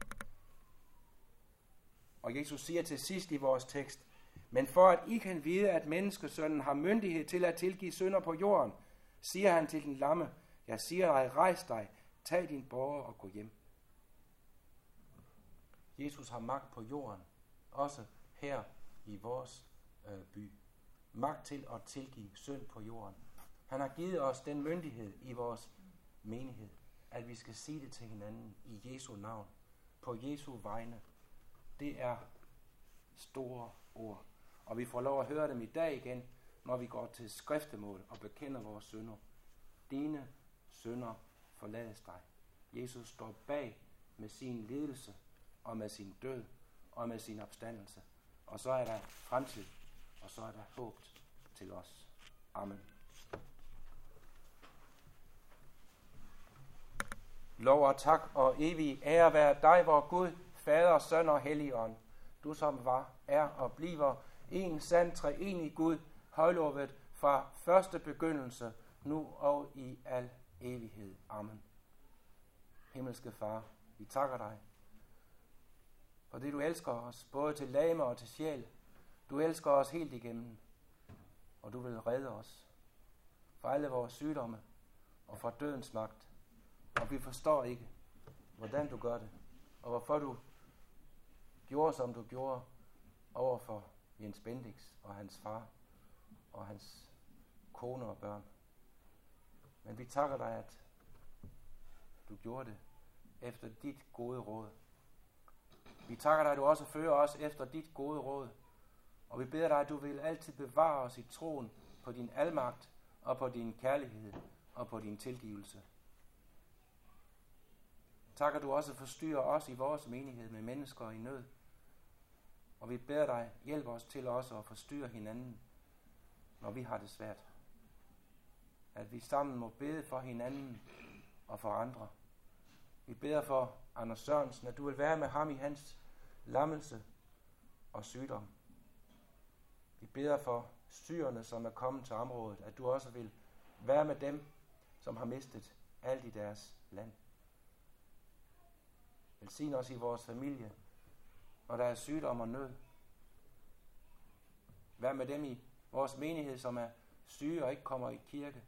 Og Jesus siger til sidst i vores tekst, men for at I kan vide, at menneskesønnen har myndighed til at tilgive synder på jorden, siger han til den lamme, jeg siger dig, rejs dig, tag din borger og gå hjem. Jesus har magt på jorden, også her i vores øh, by. Magt til at tilgive synd på jorden. Han har givet os den myndighed i vores menighed, at vi skal sige det til hinanden i Jesu navn, på Jesu vegne. Det er store ord. Og vi får lov at høre dem i dag igen, når vi går til skriftemål og bekender vores synder. Dine synder forlades dig. Jesus står bag med sin lidelse og med sin død og med sin opstandelse. Og så er der fremtid, og så er der håb til os. Amen. Lov og tak og evig ære være dig, vor Gud, Fader, Søn og Helligånd. Du som var, er og bliver en sand treenig Gud, højlovet fra første begyndelse, nu og i al evighed. Amen. Himmelske Far, vi takker dig, fordi du elsker os, både til legeme og til sjæl. Du elsker os helt igennem, og du vil redde os fra alle vores sygdomme og fra dødens magt. Og vi forstår ikke, hvordan du gør det, og hvorfor du gjorde, som du gjorde over for Jens Bendix og hans far og hans kone og børn. Men vi takker dig, at du gjorde det efter dit gode råd. Vi takker dig, at du også fører os efter dit gode råd. Og vi beder dig, at du vil altid bevare os i troen på din almagt og på din kærlighed og på din tilgivelse. Tak, at du også forstyrrer os i vores menighed med mennesker i nød. Og vi beder dig, hjælp os til også at forstyrre hinanden, når vi har det svært. At vi sammen må bede for hinanden og for andre. Vi beder for Anders Sørensen, at du vil være med ham i hans lammelse og sygdom. Vi beder for syrerne, som er kommet til området, at du også vil være med dem, som har mistet alt i deres land. Velsign os i vores familie, når der er sygdom og nød. Vær med dem i vores menighed, som er syge og ikke kommer i kirke.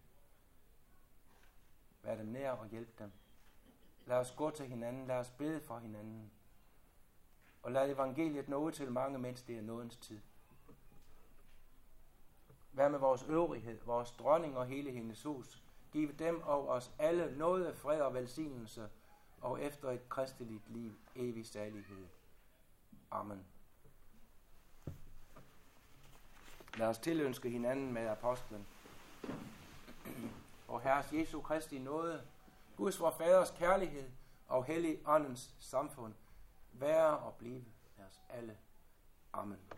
Vær dem nær og hjælp dem. Lad os gå til hinanden, lad os bede for hinanden. Og lad evangeliet nå ud til mange, mens det er nådens tid. Vær med vores øvrighed, vores dronning og hele hendes hus. Giv dem og os alle nåde, fred og velsignelse, og efter et kristeligt liv, evig salighed. Amen. Lad os tilønske hinanden med apostlen. Og Herres Jesu Kristi nåde, Guds vor Faders kærlighed og Hellig Åndens samfund, være og blive med os alle. Amen.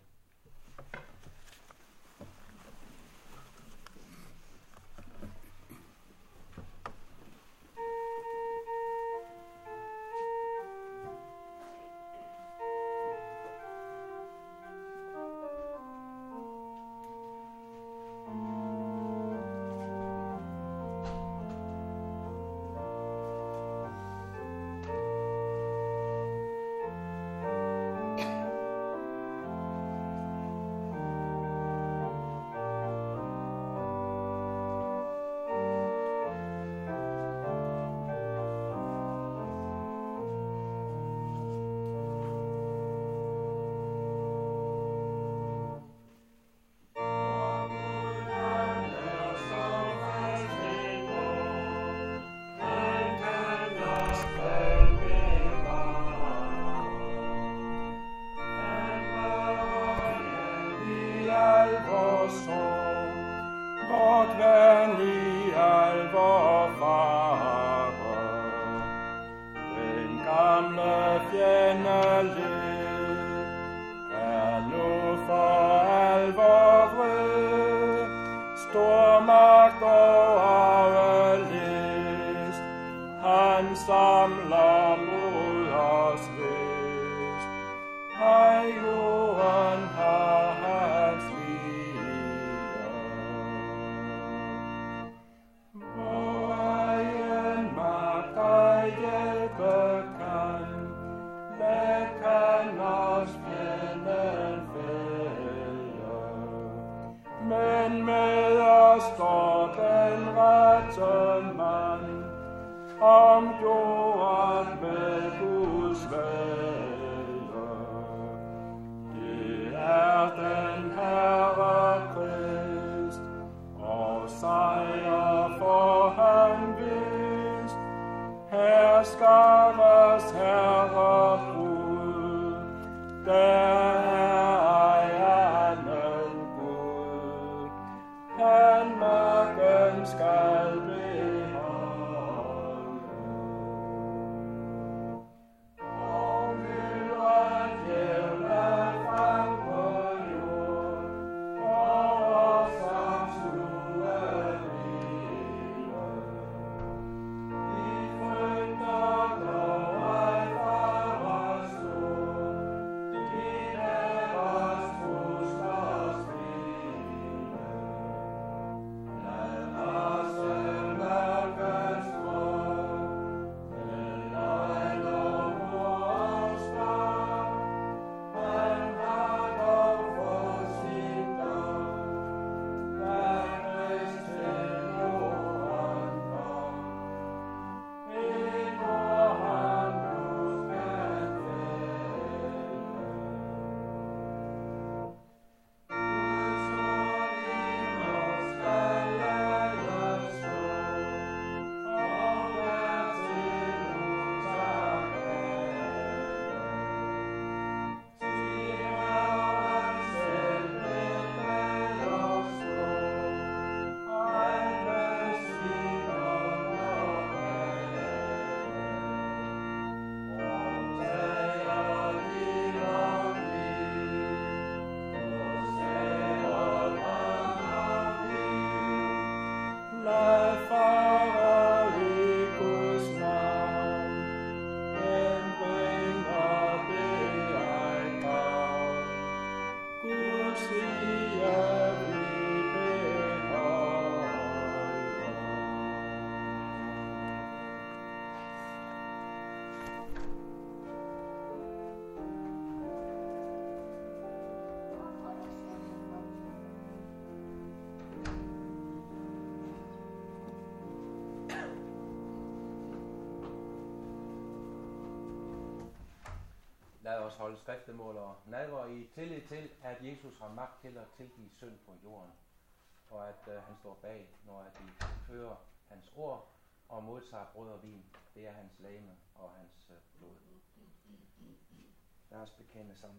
endelig er nu for alvor vred. Stor magt overlist, han samler mod os vist. Hej jorden har hans vilje. Hvor egen magt dig hjælpe kan, lad kan os fjenden fælde. Men med os står den rette mand, omgjort med Guds vælge. Det er den Herre Krist, og sejr for han vist. Herskernes Herre Gud, der er ej anden Gud. Han magten skal beholde. Og myldret djævle frem på jord, over som slue vilde. Vi frygter dog ej farer stor, de lader os trosler spille. Lad os mørkets strå, med løgn og morgenstår. Han har dog fået sin dom, da Krist til jorden kom. En ord han nu skal fælde. Guds ord i os skal lade stå, og dertil udtak alle. Sig Herren selv vil med os stå, ej velsigner og bære. Og tager liv og liv, og sætter brænder liv. Lad fare i Guds navn, den bringer det ej gavn. Guds rige vi beholder. Lad os holde skriftemål og nadver i tillid til, at Jesus har magt til at tilgive synd på jorden, og at uh, han står bag, når at vi fører hans ord og modtager brød og vin. Det er hans legeme og hans uh, blod. Lad os bekende sammen.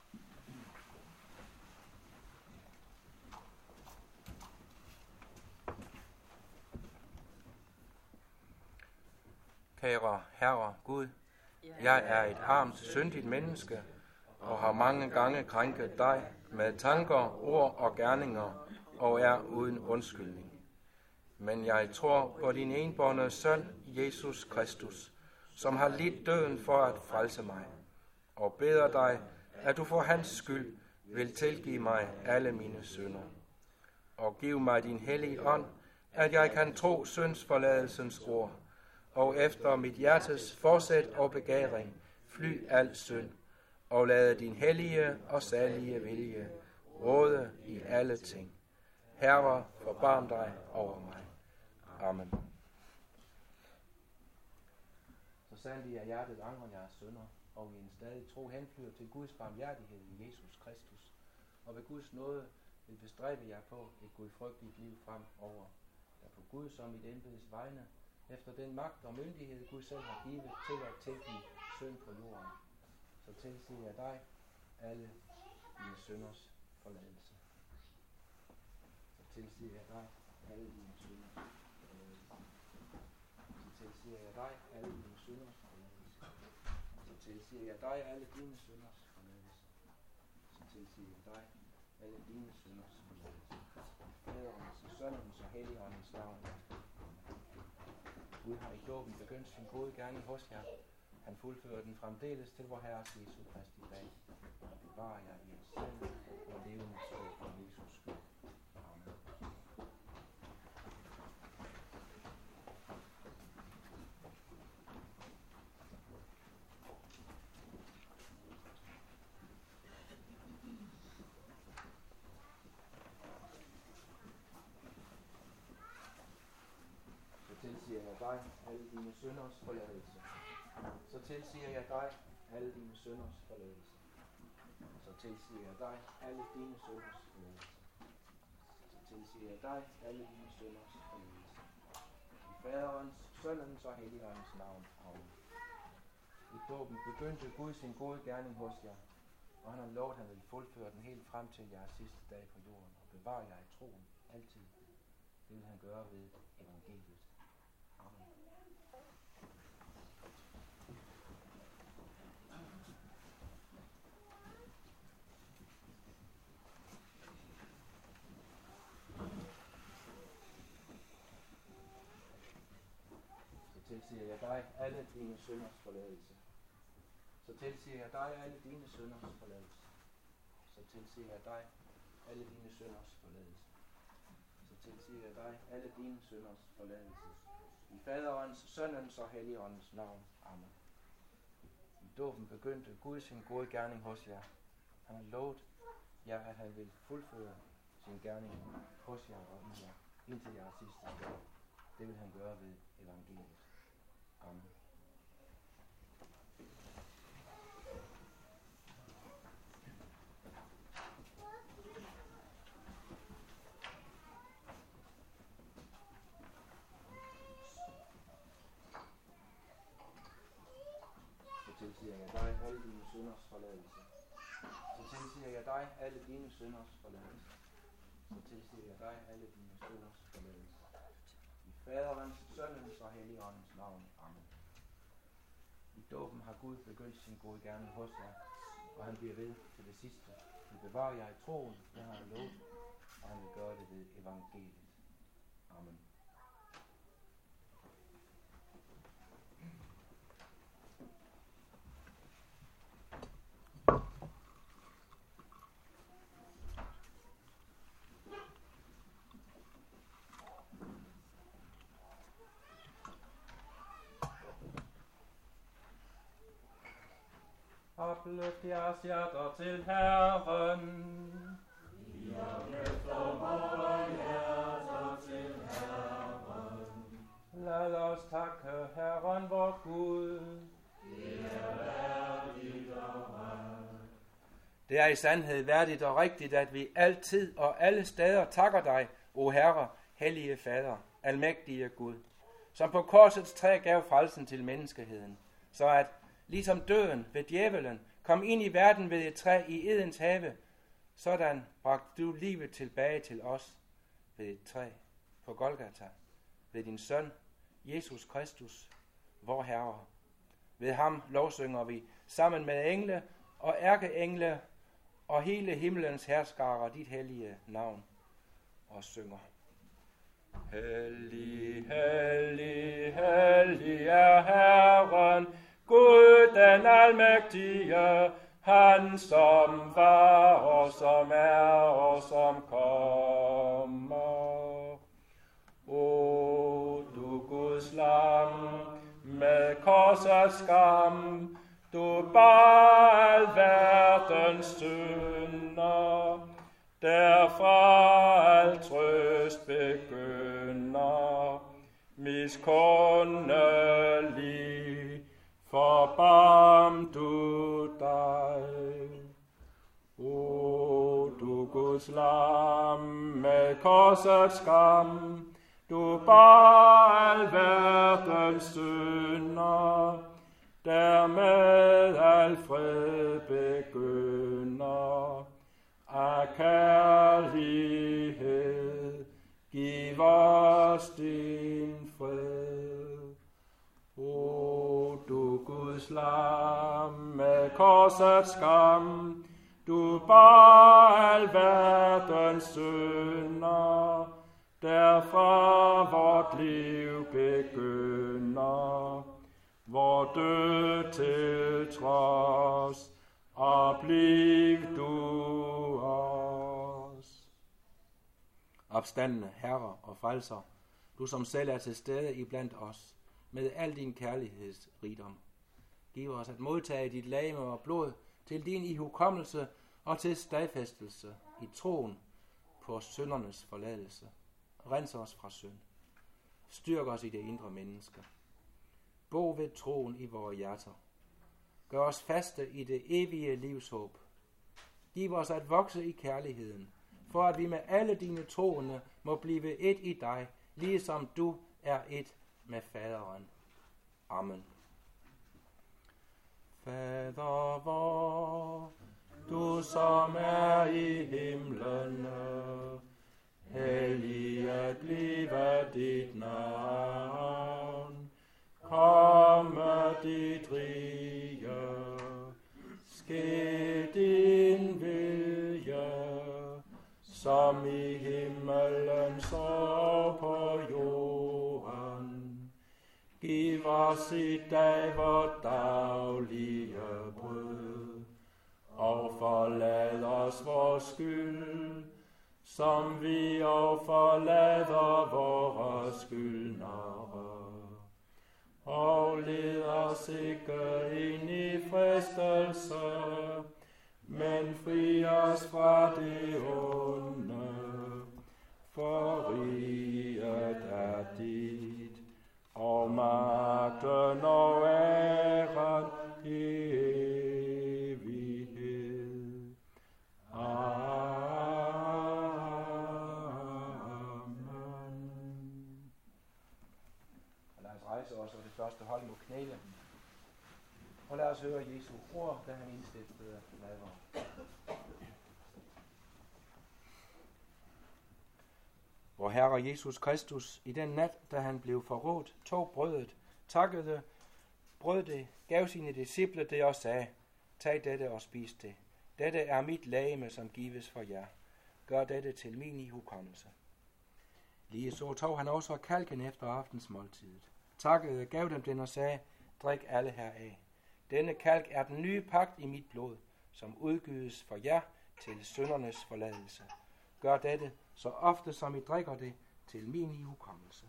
Kære Herre Gud, jeg er et armt, syndigt menneske, og har mange gange krænket dig med tanker, ord og gerninger, og er uden undskyldning. Men jeg tror på din enbårne søn, Jesus Kristus, som har lidt døden for at frelse mig, og beder dig, at du for hans skyld vil tilgive mig alle mine synder. Og giv mig din hellige ånd, at jeg kan tro syndsforladelsens ord, og efter mit hjertes forsæt og begæring fly al synd, og lade din hellige og salige vilje råde i alle ting. Herre, forbarm dig over mig. Amen. Så sandelig af hjertet angrer jeg synder, og i en stadig tro henflyder til Guds barmhjertighed i Jesus Kristus, og ved Guds nåde vil bestræbe jer på et gudfrygtigt liv fremover, der på Gud som mit embedes vegne, efter den magt og myndighed Gud selv har givet til at tilgive synd på jorden, så tilsiger jeg dig alle dine synders forladelse. Så tilsiger jeg dig alle dine synders forladelse. Så tilsiger jeg dig alle dine synders forladelse. Så tilsiger jeg dig alle dine synders forladelse. Så tilsiger jeg dig alle dine synders forladelse. Faderens og Søndens og Helligåndens navn. Gud har i dåben begyndt sin gode gerning hos jer. Han fuldfører den fremdeles til vor Herres Jesu Kristi dag. Bevarer jer i jer selv og levende tro for Jesus skyld. Amen. Så tilsiger jeg dig alle dine synders forladelse. Så tilsiger jeg dig alle dine synders forladelse. Så tilsiger jeg dig alle dine synders forladelse. Så tilsiger jeg dig alle dine synders forladelse. I Faderens, Søndens og Helligåndens navn. Amen. I dåben begyndte Gud sin gode gerning hos jer, og han har lovet, at han vil fuldføre den helt frem til jeres sidste dag på jorden, og bevare jer i troen altid. Det vil han gøre ved evangeliet. Amen. tilsiger jeg dig alle dine synders forladelse. Så tilsiger jeg dig alle dine synders forladelse. Så tilsiger jeg dig alle dine synders forladelse. Så tilsiger jeg dig alle dine synders forladelse. I Faderens, Søndens og Helligåndens navn. Amen. I dåben begyndte Gud sin gode gerning hos jer. Han har lovet jer, at han vil fuldføre sin gerning hos jer og i jer, indtil jeres sidste dag. Det vil han gøre ved evangeliet. Amen. Så tilsiger jeg dig alle dine synders forladelse. Så tilsiger jeg dig alle dine synders forladelse. Så tilsiger jeg dig alle dine synders forladelse. I Faderens, Søndens og Helligåndens navn. Amen. I dåben har Gud begyndt sin gode gerning hos jer, og han bliver ved til det sidste. Han bevarer jer i troen, det har han lovet, og han vil gøre det ved evangeliet. Amen. Opløft jeres hjerter til Herren. Vi opløfter vore hjerter til Herren. Lad os takke Herren vor Gud. Det er værdigt og ret. Det er i sandhed værdigt og rigtigt, at vi altid og alle steder takker dig, o Herre, hellige Fader, almægtige Gud, som på korsets træ gav frelsen til menneskeheden, så at ligesom døden ved djævelen kom ind i verden ved et træ i Edens have, sådan bragte du livet tilbage til os ved et træ på Golgata, ved din søn, Jesus Kristus, vor Herre. Ved ham lovsynger vi sammen med engle og ærkeengle og hele himlens herskare dit hellige navn og synger. Hellig, hellig, hellig er Herren, Gud den almægtige, han som var og som er og som kommer. O du Guds lam, med korsets skam, du bar al verdens synder, derfra al trøst begynder, miskundelig, forbarm du dig. O du Guds lam, med korsets skam, du bar al verdens synder, dermed al fred begynder. Af kærlighed, giv os din fred. O du Guds lam, korsets skam. Du bar al verdens synder, derfra vort liv begynder. Vor død til trods, opliv du os. Opstandende Herre og Frelser, du som selv er til stede iblandt os, med al din kærlighedsrigdom. Giv os at modtage dit legeme og blod til din ihukommelse og til stadfæstelse i troen på syndernes forladelse. Rens os fra synd. Styrk os i det indre menneske. Bo ved troen i vores hjerter. Gør os faste i det evige livshåb. Giv os at vokse i kærligheden, for at vi med alle dine troende må blive et i dig, ligesom du er et med faderen. Amen. Fader vor, du som er i himlene, helliget blive dit navn. Komme dit rige, ske din vilje, som i himmelen så på jorden. Giv os i dag vort daglige brød, og forlad os vores skyld, som vi og forlader vores skyldnere. Og led os ikke ind i fristelse, men fri os fra det onde. For riget er dit, og magten og æren i evighed. Amen. Lad os rejse os, og det første hold mod knæle. Og lad os høre Jesu ord, da han indstiftede nadver. Vor Herre Jesus Kristus, i den nat, da han blev forrådt, tog brødet, takkede, brød det, gav sine disciple det og sagde, tag dette og spis det. Dette er mit legeme, som gives for jer. Gør dette til min ihukommelse. Lige så tog han også kalken efter aftensmåltidet, takkede, gav dem den og sagde, drik alle heraf. Denne kalk er den nye pagt i mit blod, som udgydes for jer til syndernes forladelse. Gør dette, så ofte som I drikker det, til min ihukommelse.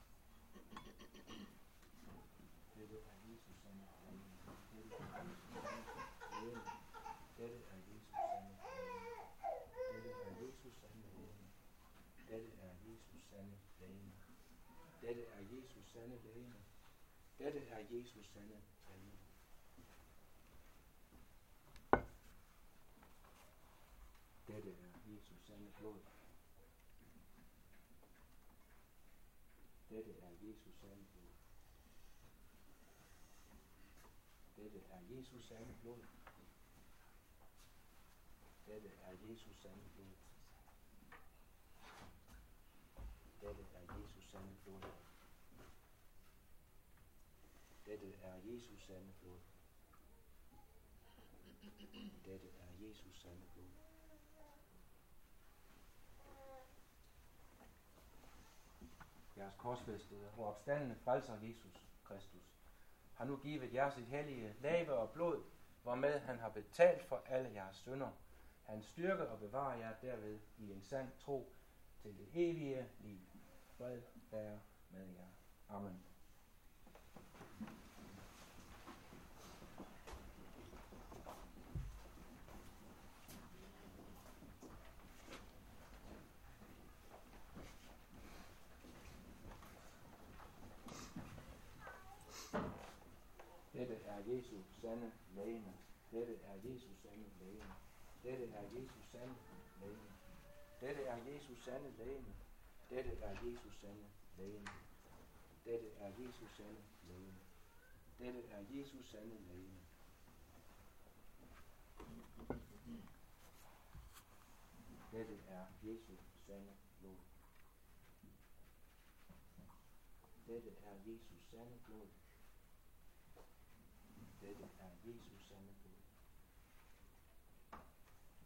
Dette er Jesus sande legeme. Dette er Jesus sande legeme. Dette er Jesus sande legeme. Dette er Jesus sande legeme. Dette er Jesus sande legeme. Dette er Jesus sande blod. Dette er Jesus sande blod. Dette er Jesus sande blod. Dette er Jesus sande blod. Dette er Jesus sande blod. Dette er Jesus sande blod. Dette er Jesus sande blod. Jeres korsfæstede og opstandende frelser Jesus Kristus har nu givet jer sit hellige lave og blod, hvormed han har betalt for alle jeres synder. Han styrker og bevarer jer derved i en sand tro til det evige liv. Fred være med jer. Amen. Dette er Jesu sande legeme. Dette er Jesu sande legeme. Dette er Jesu sande legeme. Dette er Jesu sande legeme. Dette er Jesu sande legeme. Dette er Jesu sande legeme. Dette er Jesu sande legeme. Dette er Jesu sande blod. Dette er Jesu sande blod. Dette er Jesus sande blod.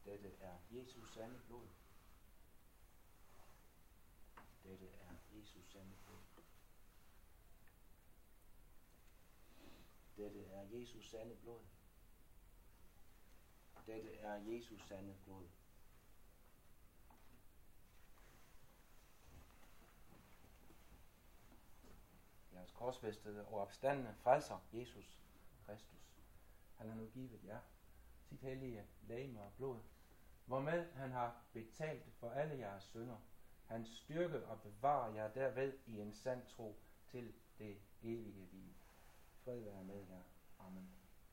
Dette er Jesus sande blod. Dette er Jesus sande blod. Dette er Jesus sande blod. Dette er Jesus sande blod. Jeres korsfæstede og opstandende frelser, Jesus Kristus. Han har nu givet jer sit hellige legeme og blod, hvormed han har betalt for alle jeres synder. Han styrke og bevarer jer derved i en sand tro til det evige liv. Fred være med jer. Amen.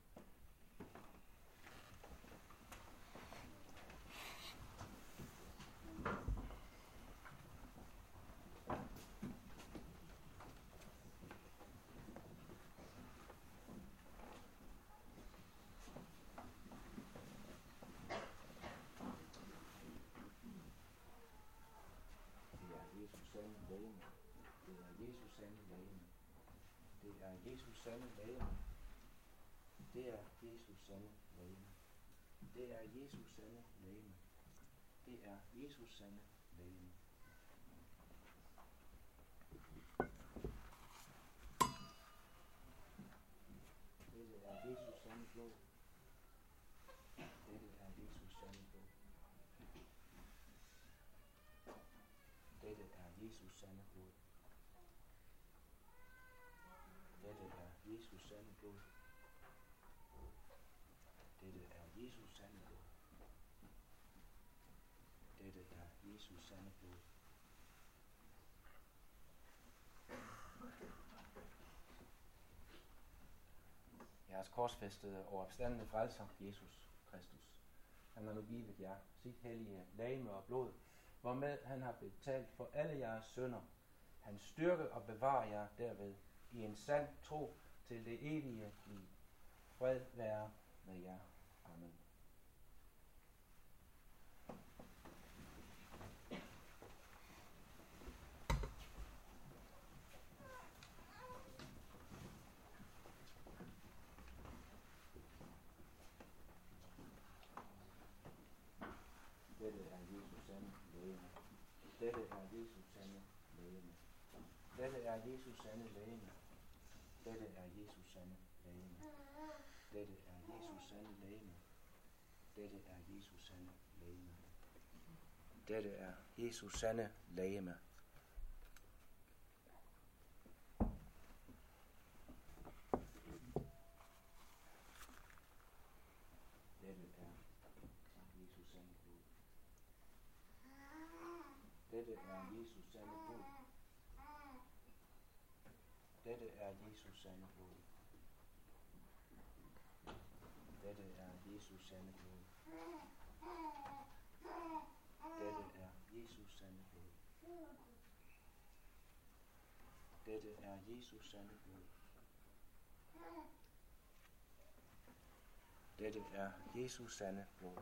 Det er Jesus sande legeme. Det er Jesus sande legeme. Det er Jesus sande legeme. Det er Jesus sande legeme. Det er Jesus sande blod. Dette er Jesus sande blod. Dette er Jesus sande blod. Dette er Jesus sande blod. Dette er Jesus sande blod. Dette er Jesus sande blod. Jeres korsfæstede og opstandende frelser, Jesus Kristus. Han har nu givet jer sit hellige legeme og blod, hvormed han har betalt for alle jeres synder. Han styrke og bevarer jer derved i en sand tro til det evige liv. Fred være med jer. Amen. Dette er Jesus sande legeme. Dette er Jesus sande legeme. Dette er Jesus sande legeme. Dette er Jesus sande legeme. Dette er Jesus sande legeme. Dette er Jesus sande legeme. Dette er Jesus sande legeme. Dette er Jesus sande blod. Dette er Jesus sande blod. Dette er Jesus sande blod. Dette er Jesus sande blod. Dette er Jesus sande blod. Dette er Jesus sande blod. Dette er Jesus sande blod.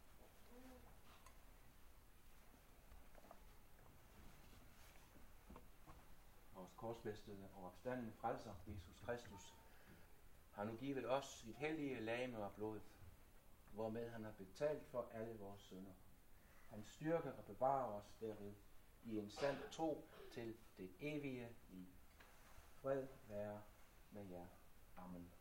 Vores korsfæstede og opstandende frelser, Jesus Kristus, har nu givet os sit hellige legeme og blod, hvormed han har betalt for alle vores synder. Han styrker og bevarer os derved i en sand tro til det evige liv. Fred være med jer. Amen.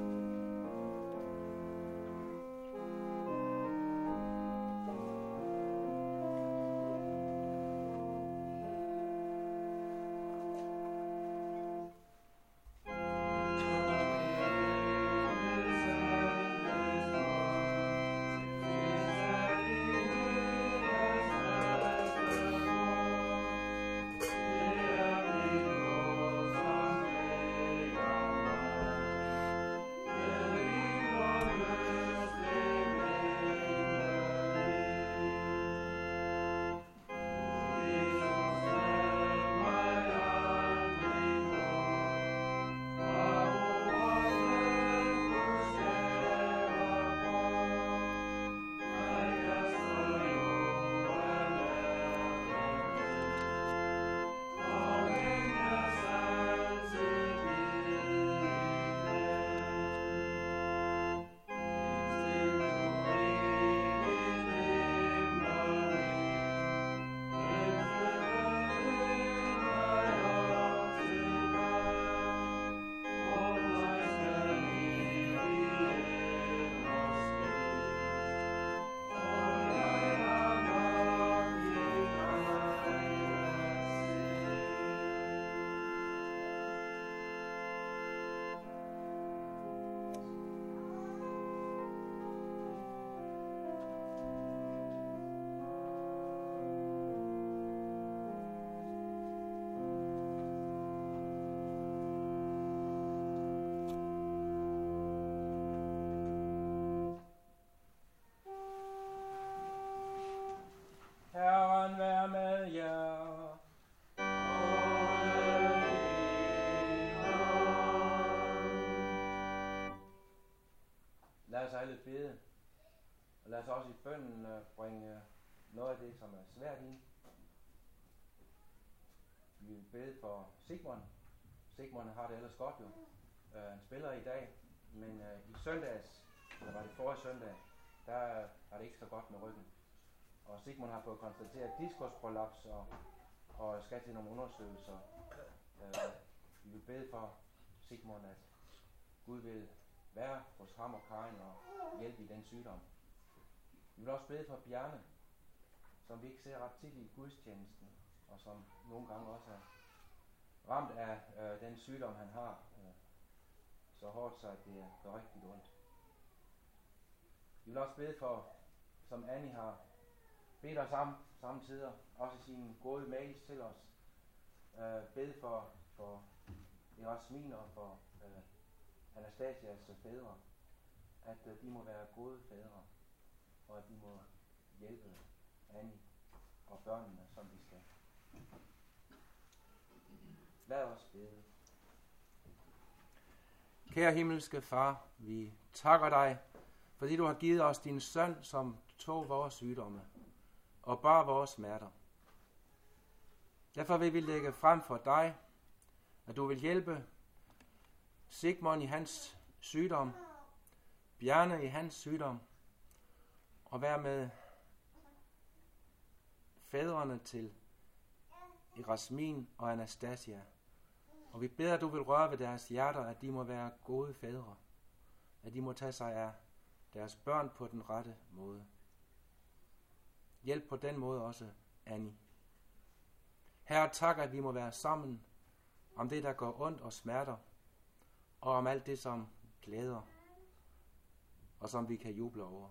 Thank alle bede. Og lad os også i bønnen uh, bringe noget af det, som er svært ind. Vi vil bede for Sigmund. Sigmund har det ellers godt jo. Uh, han spiller i dag, men uh, i søndags, eller var det forrige søndag, der uh, var det ikke så godt med ryggen. Og Sigmund har fået konstateret diskusprolaps og, og skal til nogle undersøgelser. Uh, vi vil bede for Sigmund, at Gud vil være hos ham og Karin og hjælpe i den sygdom. Vi vil også bede for Bjarne, som vi ikke ser ret tit i gudstjenesten, og som nogle gange også er ramt af øh, den sygdom, han har, øh, så hårdt, så at det er rigtig ondt. Vi vil også bede for, som Annie har bedt os om samtidig, også i sine gode mails til os, øh, bede for, for Erasmin og for øh, Anastasias fædre, at øh, de må være gode fædre, og at de må hjælpe Annie og børnene, som de skal. Lad os bede. Kære himmelske Far, vi takker dig, fordi du har givet os din søn, som tog vores sygdomme og bar vores smerter. Derfor vil vi lægge frem for dig, at du vil hjælpe Sigmund i hans sygdom, Bjarne i hans sygdom, og være med fædrene til Erasmin og Anastasia. Og vi beder, at du vil røre ved deres hjerter, at de må være gode fædre, at de må tage sig af deres børn på den rette måde. Hjælp på den måde også Annie. Herre, tak, at vi må være sammen om det, der går ondt og smerter, og om alt det, som glæder, og som vi kan juble over.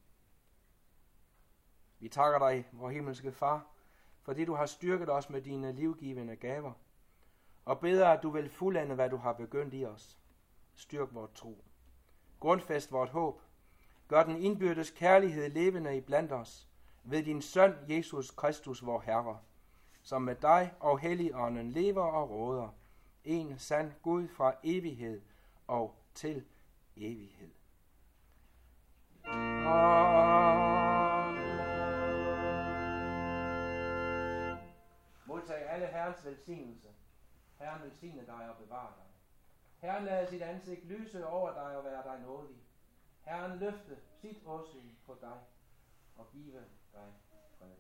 Vi takker dig, vor himmelske Far, fordi du har styrket os med dine livgivende gaver, og beder, at du vil fuldende, hvad du har begyndt i os. Styrk vores tro. Grundfæst vort håb. Gør den indbyrdes kærlighed levende i blandt os, ved din søn, Jesus Kristus, vor Herre, som med dig og Helligånden lever og råder, en sand Gud fra evighed og til evighed. Modtag alle Herrens velsignelse. Herren velsigne dig og bevare dig. Herren lader sit ansigt lyse over dig og være dig nådig. Herren løfte sit åsyn på dig og give dig fred.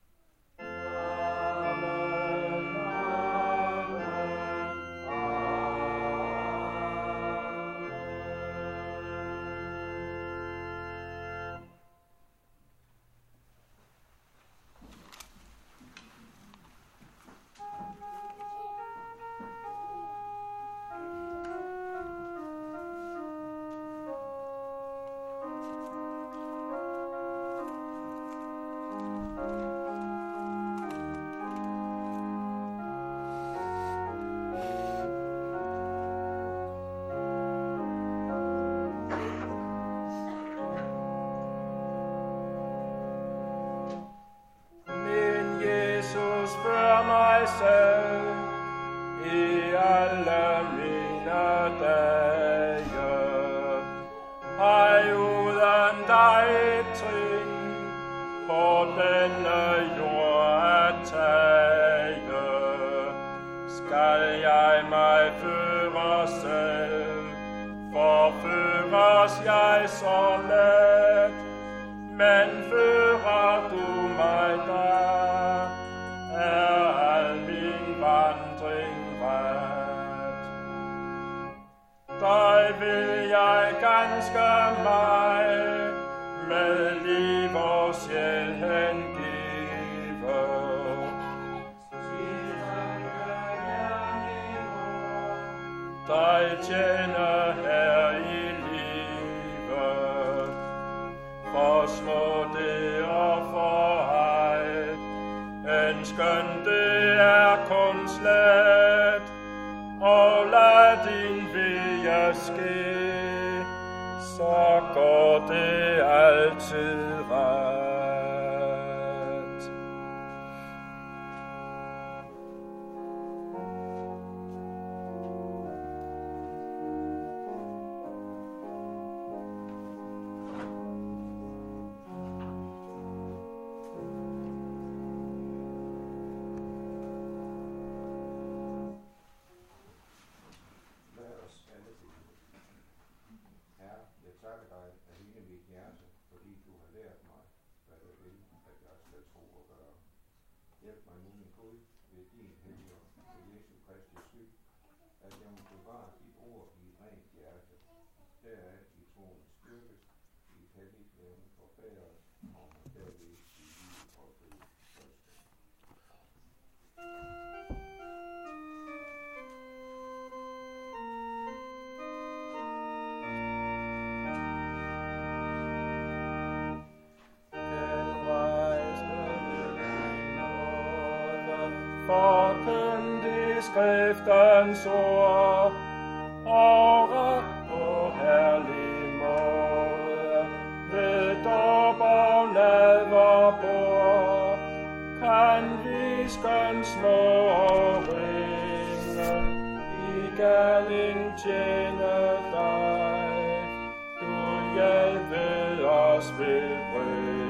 I alle mine dage har uden dig et trin på denne jord at tage. Skal jeg mig føre selv, forføres jeg så let, men fører du mig der, er al min vandring ret. Dig vil jeg ganske mig med liv og sjæl hengive. Dig tjener her i livet, for små det og for ej, ønsken det er kun slet, og lad din vilje ske, så går det altid ret. Hjælp mig nu, min Gud, ved din helligånd, ved Jesu Kristi skyld, at jeg må bevare dit ord i et rent hjerte. Deraf i troen styrkes, i et helligt levende forfærdet, og må derved i livet og død trøste. Forkynd i skriftens ord, og ret på herlig måde. Ved dåb og nadverbord kan vi skøn små og ringe, i gerning tjene dig. Du hjælpede os ved bred.